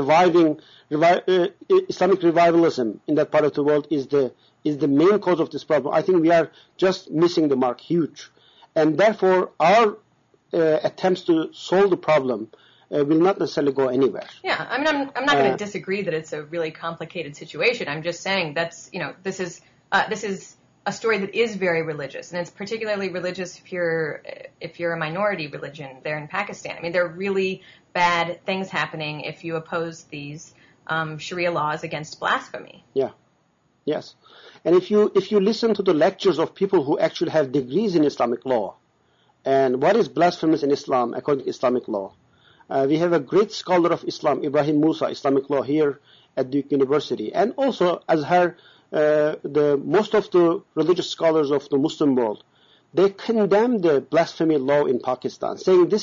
Islamic revivalism in that part of the world is the main cause of this problem. I think we are just missing the mark huge. And therefore, our attempts to solve the problem will not necessarily go anywhere. Yeah, I mean, I'm not going to disagree that it's a really complicated situation. I'm just saying this is a story that is very religious, and it's particularly religious if you're a minority religion there in Pakistan. I mean, there are really bad things happening if you oppose these Sharia laws against blasphemy. Yeah, yes, and if you listen to the lectures of people who actually have degrees in Islamic law, and what is blasphemous in Islam according to Islamic law. We have a great scholar of Islam, Ibrahim Musa, Islamic law, here at Duke University. And also Azhar, most of the religious scholars of the Muslim world, they condemn the blasphemy law in Pakistan, saying there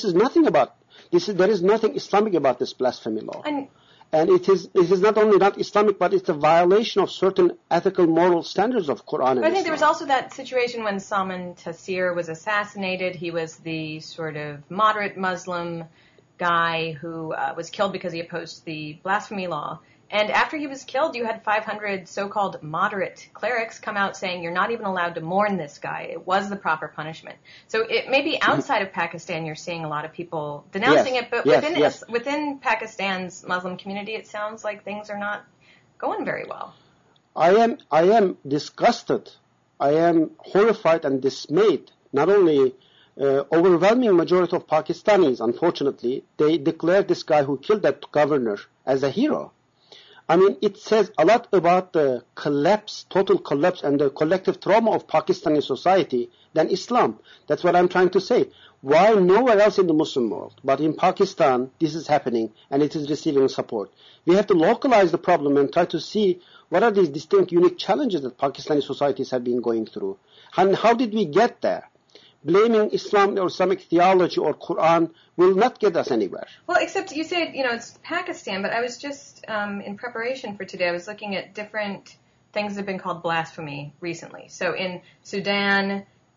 is nothing Islamic about this blasphemy law. And it is not only not Islamic, but it's a violation of certain ethical, moral standards of Quran and I think Islam. there was also that situation when Salman Taseer was assassinated. He was the sort of moderate Muslim guy who was killed because he opposed the blasphemy law. And after he was killed, you had 500 so-called moderate clerics come out saying you're not even allowed to mourn this guy. It was the proper punishment. So it maybe outside of Pakistan you're seeing a lot of people denouncing it, but within Pakistan's Muslim community it sounds like things are not going very well. I am disgusted. I am horrified and dismayed. Not only overwhelming majority of Pakistanis, unfortunately, they declare this guy who killed that governor as a hero. I mean, it says a lot about the total collapse and the collective trauma of Pakistani society than Islam. That's what I'm trying to say. Why nowhere else in the Muslim world, but in Pakistan, this is happening and it is receiving support. We have to localize the problem and try to see what are these distinct, unique challenges that Pakistani societies have been going through. And how did we get there? Blaming Islam or Islamic theology or Quran will not get us anywhere. Well, except you said, it's Pakistan, but I was just, in preparation for today, I was looking at different things that have been called blasphemy recently. So in Sudan,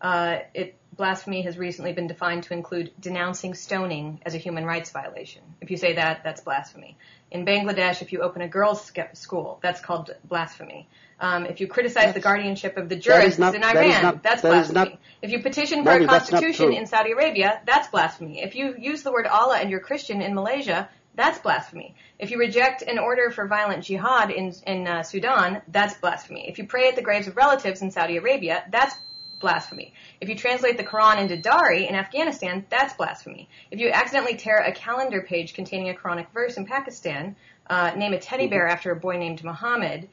Blasphemy has recently been defined to include denouncing stoning as a human rights violation. If you say that, that's blasphemy. In Bangladesh, if you open a girls' school, that's called blasphemy. If you criticize the guardianship of the jurists in Iran, that's blasphemy. If you petition for a constitution in Saudi Arabia, that's blasphemy. If you use the word Allah and you're Christian in Malaysia, that's blasphemy. If you reject an order for violent jihad in Sudan, that's blasphemy. If you pray at the graves of relatives in Saudi Arabia, that's blasphemy. If you translate the Quran into Dari in Afghanistan, that's blasphemy. If you accidentally tear a calendar page containing a Quranic verse in Pakistan, name a teddy bear after a boy named Muhammad,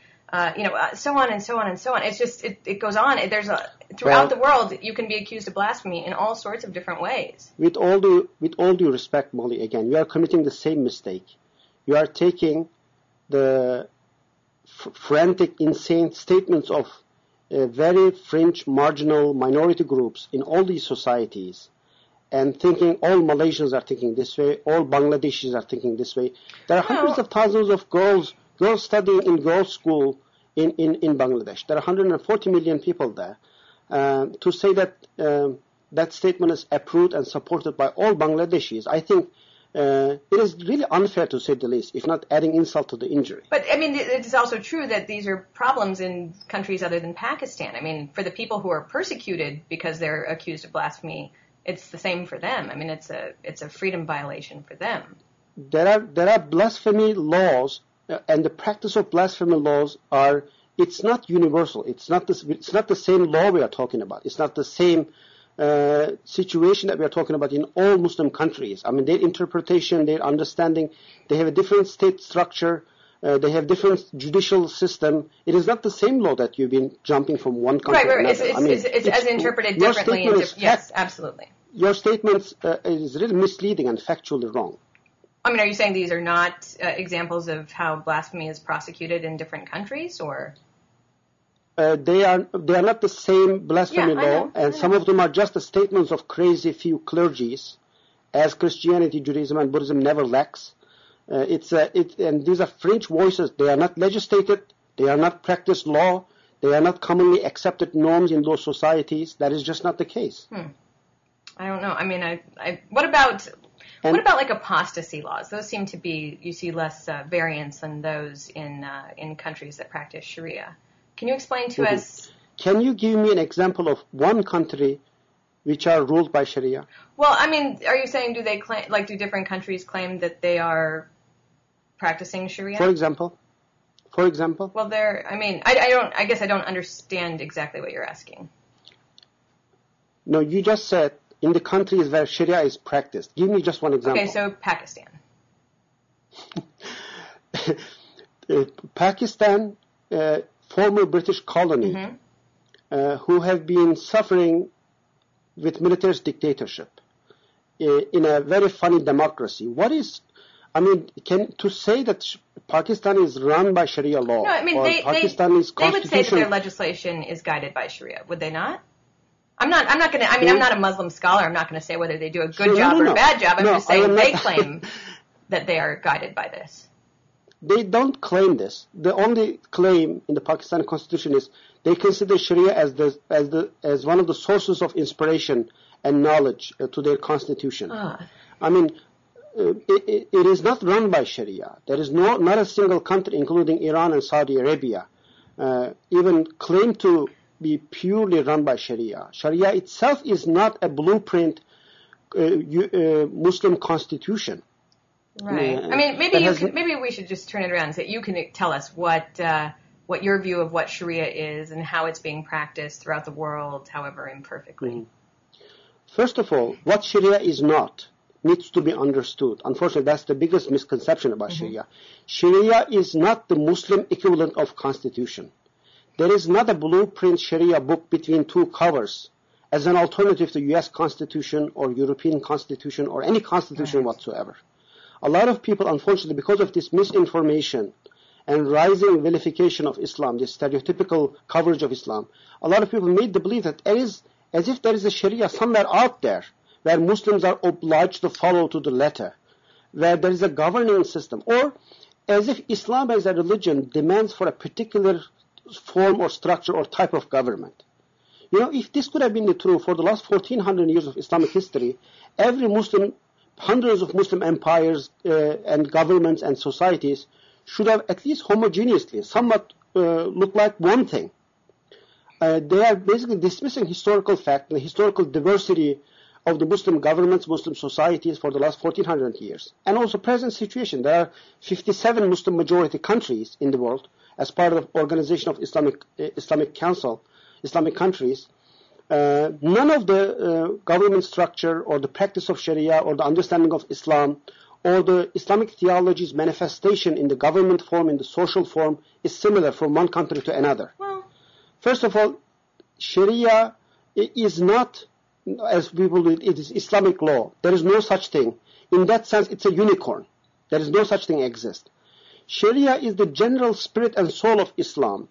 so on and so on and so on. It's just, it goes on. Throughout the world, you can be accused of blasphemy in all sorts of different ways. With all due respect, Molly, again, you are committing the same mistake. You are taking the frantic, insane statements of very fringe, marginal minority groups in all these societies and thinking all Malaysians are thinking this way, all Bangladeshis are thinking this way. There are hundreds of thousands of girls studying in girls' school in Bangladesh. There are 140 million people there. To say that that statement is approved and supported by all Bangladeshis, I think it is really unfair, to say the least, if not adding insult to the injury. But, I mean, it's also true that these are problems in countries other than Pakistan. I mean, for the people who are persecuted because they're accused of blasphemy, it's the same for them. I mean, it's a freedom violation for them. There are blasphemy laws, and the practice of blasphemy laws it's not universal. It's not the same law we are talking about. It's not the same situation that we are talking about in all Muslim countries. I mean, their interpretation, their understanding, they have a different state structure, they have different judicial system. It is not the same law that you've been jumping from one country to another. It's as interpreted differently. Yes, absolutely. Your statement is really misleading and factually wrong. I mean, are you saying these are not examples of how blasphemy is prosecuted in different countries, or? They are not the same blasphemy law, and some of them are just the statements of crazy few clergies, as Christianity, Judaism, and Buddhism never lacks. And these are fringe voices. They are not legislated. They are not practiced law. They are not commonly accepted norms in those societies. That is just not the case. I don't know. I mean, what about like apostasy laws? Those seem to be, you see less variance than those in countries that practice Sharia. Can you explain to us? Can you give me an example of one country which are ruled by Sharia? Well, I mean, are you saying do different countries claim that they are practicing Sharia? For example? Well, I guess I don't understand exactly what you're asking. No, you just said in the countries where Sharia is practiced. Give me just one example. Okay, so Pakistan. Pakistan, former British colony, who have been suffering with military dictatorship in a very funny democracy. To say that Pakistan is run by Sharia law, no, I mean, they would say that their legislation is guided by Sharia, would they not? I'm not a Muslim scholar. I'm not going to say whether they do a good job or a bad job. I'm just saying they claim that they are guided by this. They don't claim this. The only claim in the Pakistani constitution is they consider Sharia as one of the sources of inspiration and knowledge to their constitution. I mean, it is not run by Sharia. There is not a single country, including Iran and Saudi Arabia, even claim to be purely run by Sharia. Sharia itself is not a blueprint Muslim constitution. Right. I mean, maybe we should just turn it around and say you can tell us what your view of what Sharia is and how it's being practiced throughout the world, however imperfectly. First of all, what Sharia is not needs to be understood. Unfortunately, that's the biggest misconception about Sharia. Sharia is not the Muslim equivalent of constitution. There is not a blueprint Sharia book between two covers as an alternative to U.S. Constitution or European Constitution or any constitution whatsoever. A lot of people, unfortunately, because of this misinformation and rising vilification of Islam, this stereotypical coverage of Islam, a lot of people made the belief that as if there is a Sharia somewhere out there where Muslims are obliged to follow to the letter, where there is a governing system, or as if Islam as a religion demands for a particular form or structure or type of government. If this could have been the truth for the last 1400 years of Islamic history, every Muslim, hundreds of Muslim empires and governments and societies should have at least homogeneously, somewhat look like one thing. They are basically dismissing historical fact, the historical diversity of the Muslim governments, Muslim societies for the last 1400 years. And also present situation. There are 57 Muslim majority countries in the world as part of the Organization of Islamic Council, Islamic countries. None of the government structure or the practice of Sharia or the understanding of Islam or the Islamic theology's manifestation in the government form, in the social form, is similar from one country to another. Well, first of all, Sharia is not, as we believe, it is Islamic law. There is no such thing. In that sense, it's a unicorn. There is no such thing exist. Sharia is the general spirit and soul of Islam.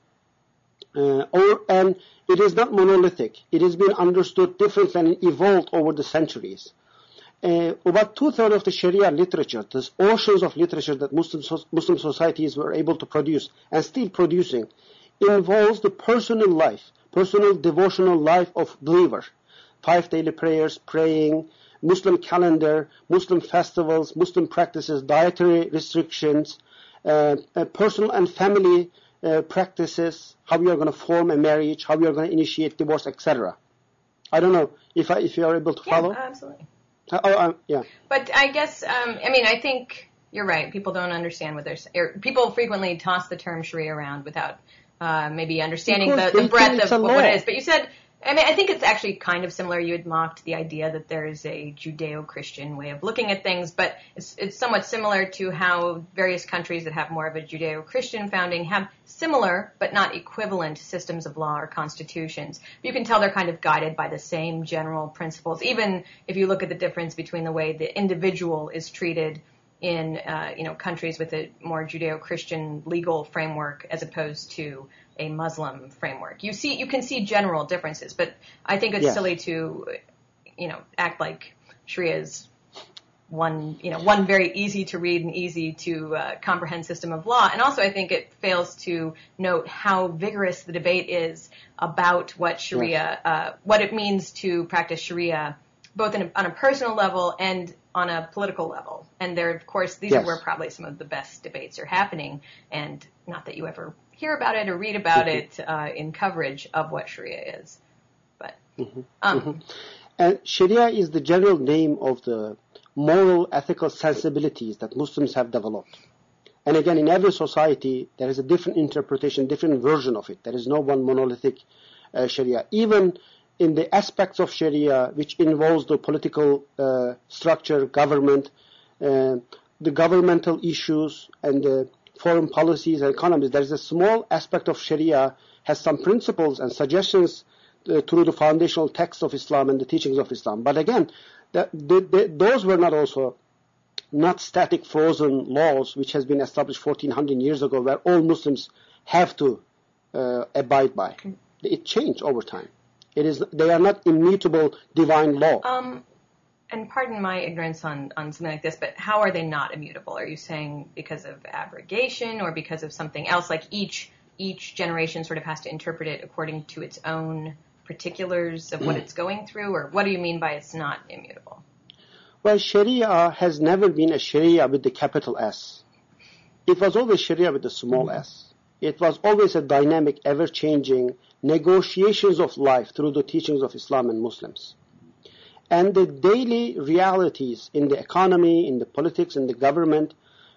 And it is not monolithic. It has been understood differently and evolved over the centuries. About 2/3 of the Sharia literature, the oceans of literature that Muslim societies were able to produce and still producing, involves the personal life, personal devotional life of believer. 5 daily prayers, praying, Muslim calendar, Muslim festivals, Muslim practices, dietary restrictions, personal and family practices, how you are going to form a marriage, how you are going to initiate divorce, etc. I don't know if you are able to follow. Yeah, absolutely. Yeah. But I guess, I think you're right. People don't understand what they're saying. People frequently toss the term Sharia around without maybe understanding the breadth of what it is. But you said, I think it's actually kind of similar. You had mocked the idea that there is a Judeo-Christian way of looking at things, but it's somewhat similar to how various countries that have more of a Judeo-Christian founding have similar but not equivalent systems of law or constitutions. You can tell they're kind of guided by the same general principles, even if you look at the difference between the way the individual is treated in countries with a more Judeo-Christian legal framework as opposed to a Muslim framework. You can see general differences, but I think it's silly to act like Sharia is one very easy to read and easy to comprehend system of law. And also I think it fails to note how vigorous the debate is about what Sharia, what it means to practice Sharia, both on a personal level and on a political level. And there, of course, these are where probably some of the best debates are happening. And not that you ever hear about it or read about it in coverage of what Sharia is. But And Sharia is the general name of the moral, ethical sensibilities that Muslims have developed. And again, in every society, there is a different interpretation, different version of it. There is no one monolithic Sharia. Even in the aspects of Sharia, which involves the political structure, government, the governmental issues, and the foreign policies and economies, there is a small aspect of Sharia has some principles and suggestions through the foundational texts of Islam and the teachings of Islam. But again, those were not static, frozen laws which has been established 1400 years ago where all Muslims have to abide by. It changed over time. They are not immutable divine law. And pardon my ignorance on something like this, but how are they not immutable? Are you saying because of abrogation or because of something else? Like each generation sort of has to interpret it according to its own particulars of what it's going through? Or what do you mean by it's not immutable? Well, Sharia has never been a Sharia with the capital S. It was always Sharia with the small s. It was always a dynamic, ever-changing negotiations of life through the teachings of Islam and Muslims. And the daily realities in the economy, in the politics, in the government,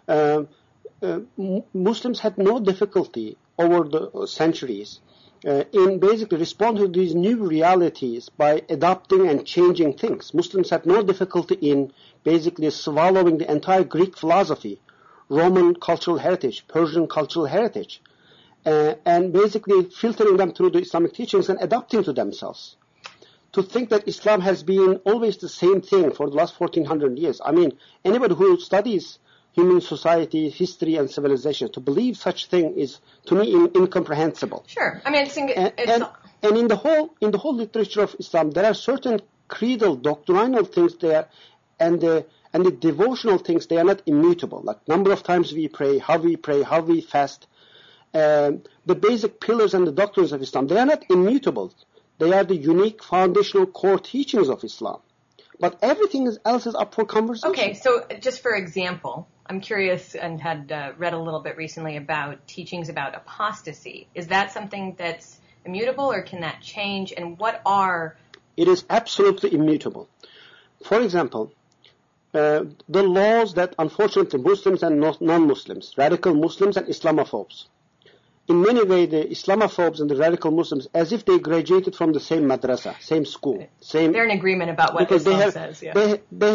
Muslims had no difficulty over the centuries in basically responding to these new realities by adopting and changing things. Muslims had no difficulty in basically swallowing the entire Greek philosophy, Roman cultural heritage, Persian cultural heritage, and basically filtering them through the Islamic teachings and adapting to themselves. To think that Islam has been always the same thing for the last 1400 years. I mean, anybody who studies human society, history, and civilization, to believe such thing is, to me, incomprehensible. Sure. I mean, and in the whole literature of Islam, there are certain creedal, doctrinal things there, and the devotional things, they are not immutable. Like number of times we pray, how we fast. The basic pillars and the doctrines of Islam, they are not immutable. They are the unique foundational core teachings of Islam. But everything else is up for conversation. Okay, so just for example, I'm curious and had read a little bit recently about teachings about apostasy. Is that something that's immutable, or can that change? And what are... It is absolutely immutable. For example, the laws that unfortunately Muslims and non-Muslims, radical Muslims and Islamophobes, in many ways the Islamophobes and the radical Muslims, as if they graduated from the same madrasa, same school, same... They're in agreement about what Islam says, yeah.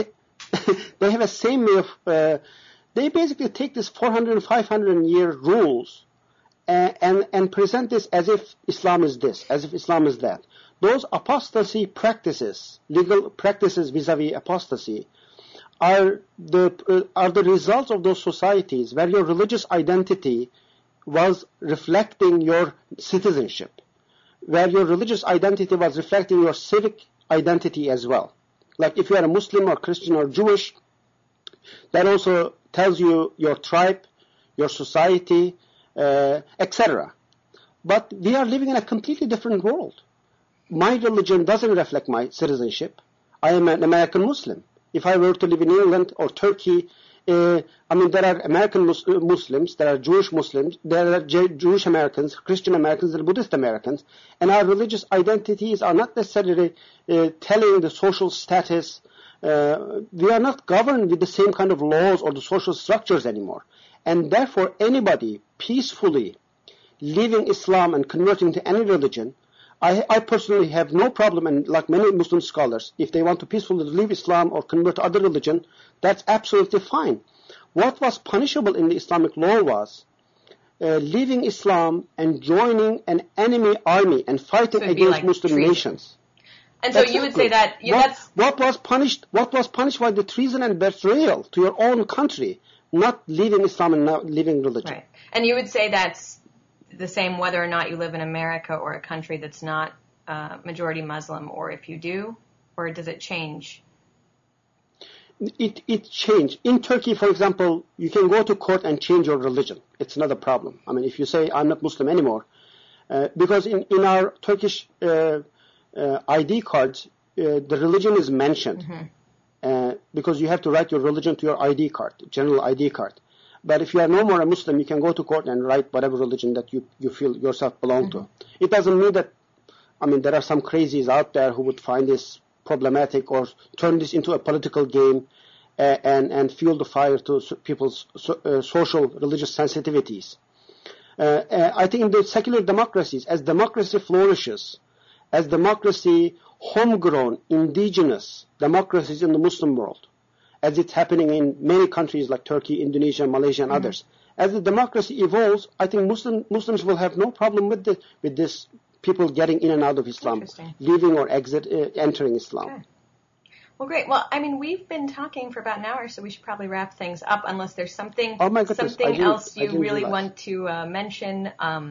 They have a same way of... they basically take this 400 and 500 year rules and present this as if Islam is this, as if Islam is that. Those apostasy practices, legal practices vis-a-vis apostasy, are the results of those societies where your religious identity was reflecting your citizenship, where your religious identity was reflecting your civic identity as well. Like if you are a Muslim or Christian or Jewish, that also tells you your tribe, your society, etc. But we are living in a completely different world. My religion doesn't reflect my citizenship. I am an American Muslim. If I were to live in England or Turkey, there are American Muslims, there are Jewish Muslims, there are Jewish Americans, Christian Americans, and Buddhist Americans, and our religious identities are not necessarily telling the social status. We are not governed with the same kind of laws or the social structures anymore. And therefore, anybody peacefully leaving Islam and converting to any religion, I personally have no problem, and like many Muslim scholars, if they want to peacefully leave Islam or convert to other religion, that's absolutely fine. What was punishable in the Islamic law was leaving Islam and joining an enemy army and fighting against like Muslim nations. And so you would say that... What was punished was the treason and betrayal to your own country, not leaving Islam and not leaving religion. Right. And you would say that's the same whether or not you live in America or a country that's not majority Muslim, or if you do, or does it change? It changed. In Turkey, for example, you can go to court and change your religion. It's not a problem. I mean, if you say, I'm not Muslim anymore, because in our Turkish ID cards, the religion is mentioned, because you have to write your religion to your ID card, general ID card. But if you are no more a Muslim, you can go to court and write whatever religion that you feel yourself belong to. It doesn't mean that, there are some crazies out there who would find this problematic or turn this into a political game and fuel the fire to people's social, religious sensitivities. I think in the secular democracies, as democracy flourishes, as democracy, homegrown, indigenous democracies in the Muslim world, as it's happening in many countries like Turkey, Indonesia, Malaysia, and others. As the democracy evolves, I think Muslims will have no problem with this people getting in and out of Islam, leaving or entering Islam. Okay. Well, great. Well, we've been talking for about an hour, so we should probably wrap things up unless there's something else you really want to mention.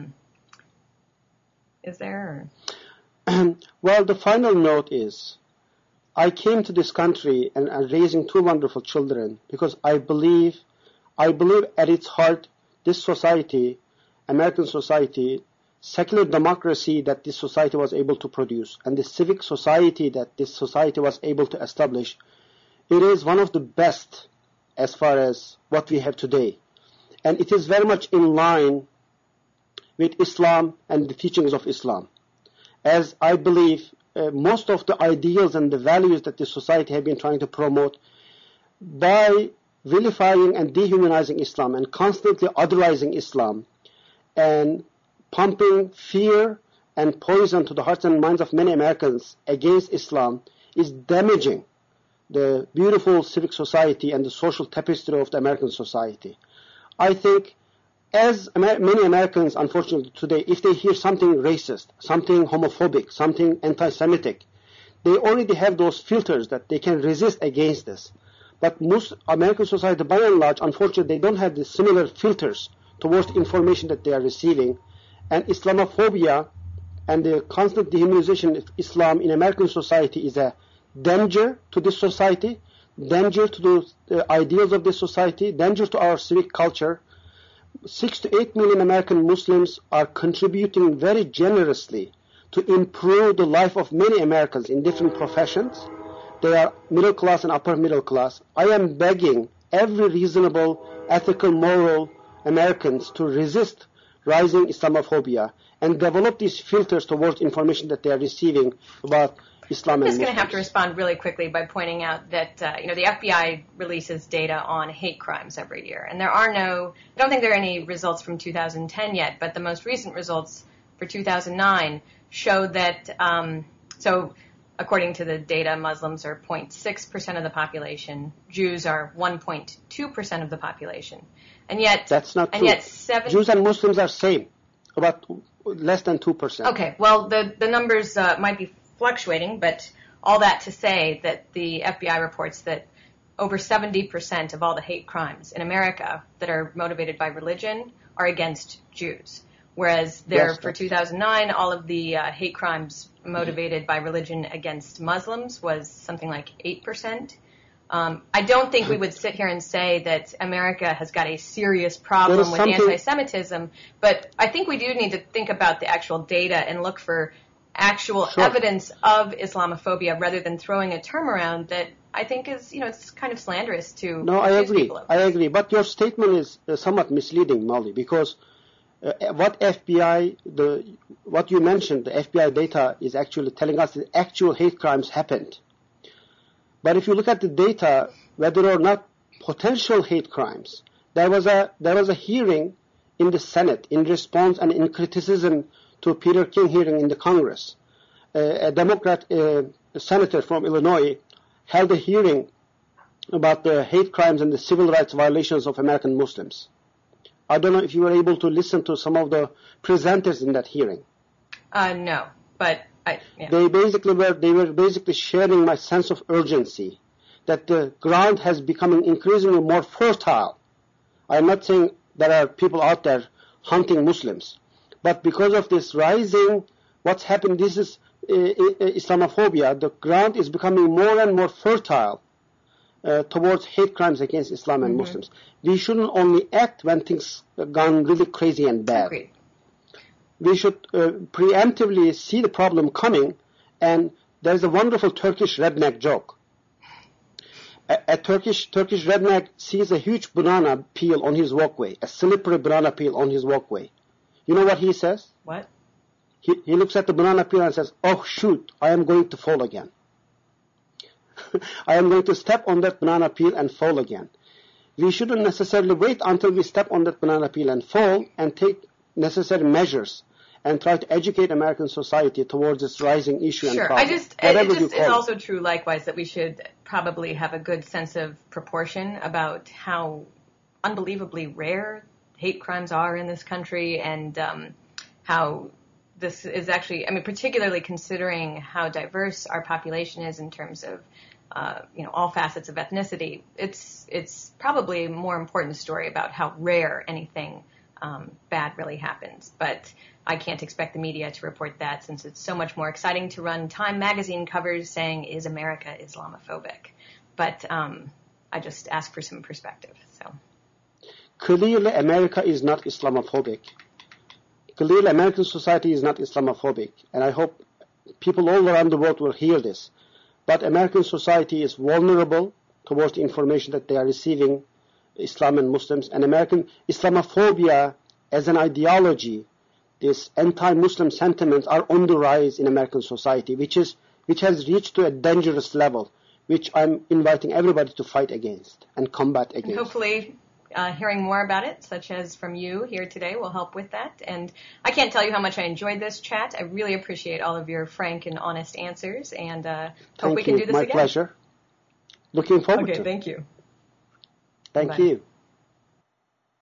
Is there? Well, the final note is, I came to this country and I'm raising two wonderful children because I believe at its heart, this society, American society, secular democracy that this society was able to produce, and the civic society that this society was able to establish, it is one of the best as far as what we have today. And it is very much in line with Islam and the teachings of Islam. As I believe most of the ideals and the values that this society have been trying to promote, by vilifying and dehumanizing Islam and constantly otherizing Islam and pumping fear and poison to the hearts and minds of many Americans against Islam, is damaging the beautiful civic society and the social tapestry of the American society. I think as many Americans, unfortunately today, if they hear something racist, something homophobic, something anti-Semitic, they already have those filters that they can resist against this. But most American society, by and large, unfortunately, they don't have the similar filters towards the information that they are receiving. And Islamophobia and the constant dehumanization of Islam in American society is a danger to this society, danger to the ideals of this society, danger to our civic culture. 6 to 8 million American Muslims are contributing very generously to improve the life of many Americans in different professions. They are middle class and upper middle class. I am begging every reasonable, ethical, moral Americans to resist rising Islamophobia and develop these filters towards information that they are receiving about Islam and Muslims. I'm just going to have to respond really quickly by pointing out that the FBI releases data on hate crimes every year, and I don't think there are any results from 2010 yet, but the most recent results for 2009 show that, according to the data, Muslims are 0.6% of the population, Jews are 1.2% of the population, and yet that's not true. Jews and Muslims are same, about less than 2%. Okay, well the numbers might be fluctuating, but all that to say that the FBI reports that over 70% of all the hate crimes in America that are motivated by religion are against Jews, whereas for 2009, all of the hate crimes motivated by religion against Muslims was something like 8%. I don't think we would sit here and say that America has got a serious problem with anti-Semitism, but I think we do need to think about the actual data and look for actual evidence of Islamophobia rather than throwing a term around that I think is, it's kind of slanderous to accuse people of. I agree. But your statement is somewhat misleading, Molly, because what you mentioned, the FBI data is actually telling us that actual hate crimes happened. But if you look at the data, whether or not potential hate crimes, there was a hearing in the Senate in response and in criticism to Peter King hearing in the Congress. A Democrat senator from Illinois held a hearing about the hate crimes and the civil rights violations of American Muslims. I don't know if you were able to listen to some of the presenters in that hearing. No, but They were basically sharing my sense of urgency that the ground has become increasingly more fertile. I'm not saying there are people out there hunting Muslims, but because of this rising, what's happened, this is Islamophobia, the ground is becoming more and more fertile towards hate crimes against Islam and Muslims. We shouldn't only act when things have gone really crazy and bad. Agreed. We should preemptively see the problem coming, and there's a wonderful Turkish redneck joke. A Turkish redneck sees a huge banana peel on his walkway, a slippery banana peel on his walkway. You know what he says? What? He looks at the banana peel and says, "Oh shoot, I am going to fall again. I am going to step on that banana peel and fall again." We shouldn't necessarily wait until we step on that banana peel and fall and take necessary measures and try to educate American society towards this rising issue and problem. It is also true likewise that we should probably have a good sense of proportion about how unbelievably rare hate crimes are in this country and how this is actually, particularly considering how diverse our population is in terms of all facets of ethnicity, it's probably a more important story about how rare anything bad really happens. But I can't expect the media to report that since it's so much more exciting to run Time magazine covers saying, "Is America Islamophobic?" But I just ask for some perspective. So clearly America is not Islamophobic. Clearly American society is not Islamophobic. And I hope people all around the world will hear this. But American society is vulnerable towards the information that they are receiving, Islam and Muslims. And American Islamophobia as an ideology, these anti-Muslim sentiments are on the rise in American society, which has reached to a dangerous level, which I'm inviting everybody to fight against and combat against. And hopefully hearing more about it, such as from you here today, will help with that. And I can't tell you how much I enjoyed this chat. I really appreciate all of your frank and honest answers, and hope we can do this again. My pleasure. Looking forward to it. Okay, thank you. Thank you.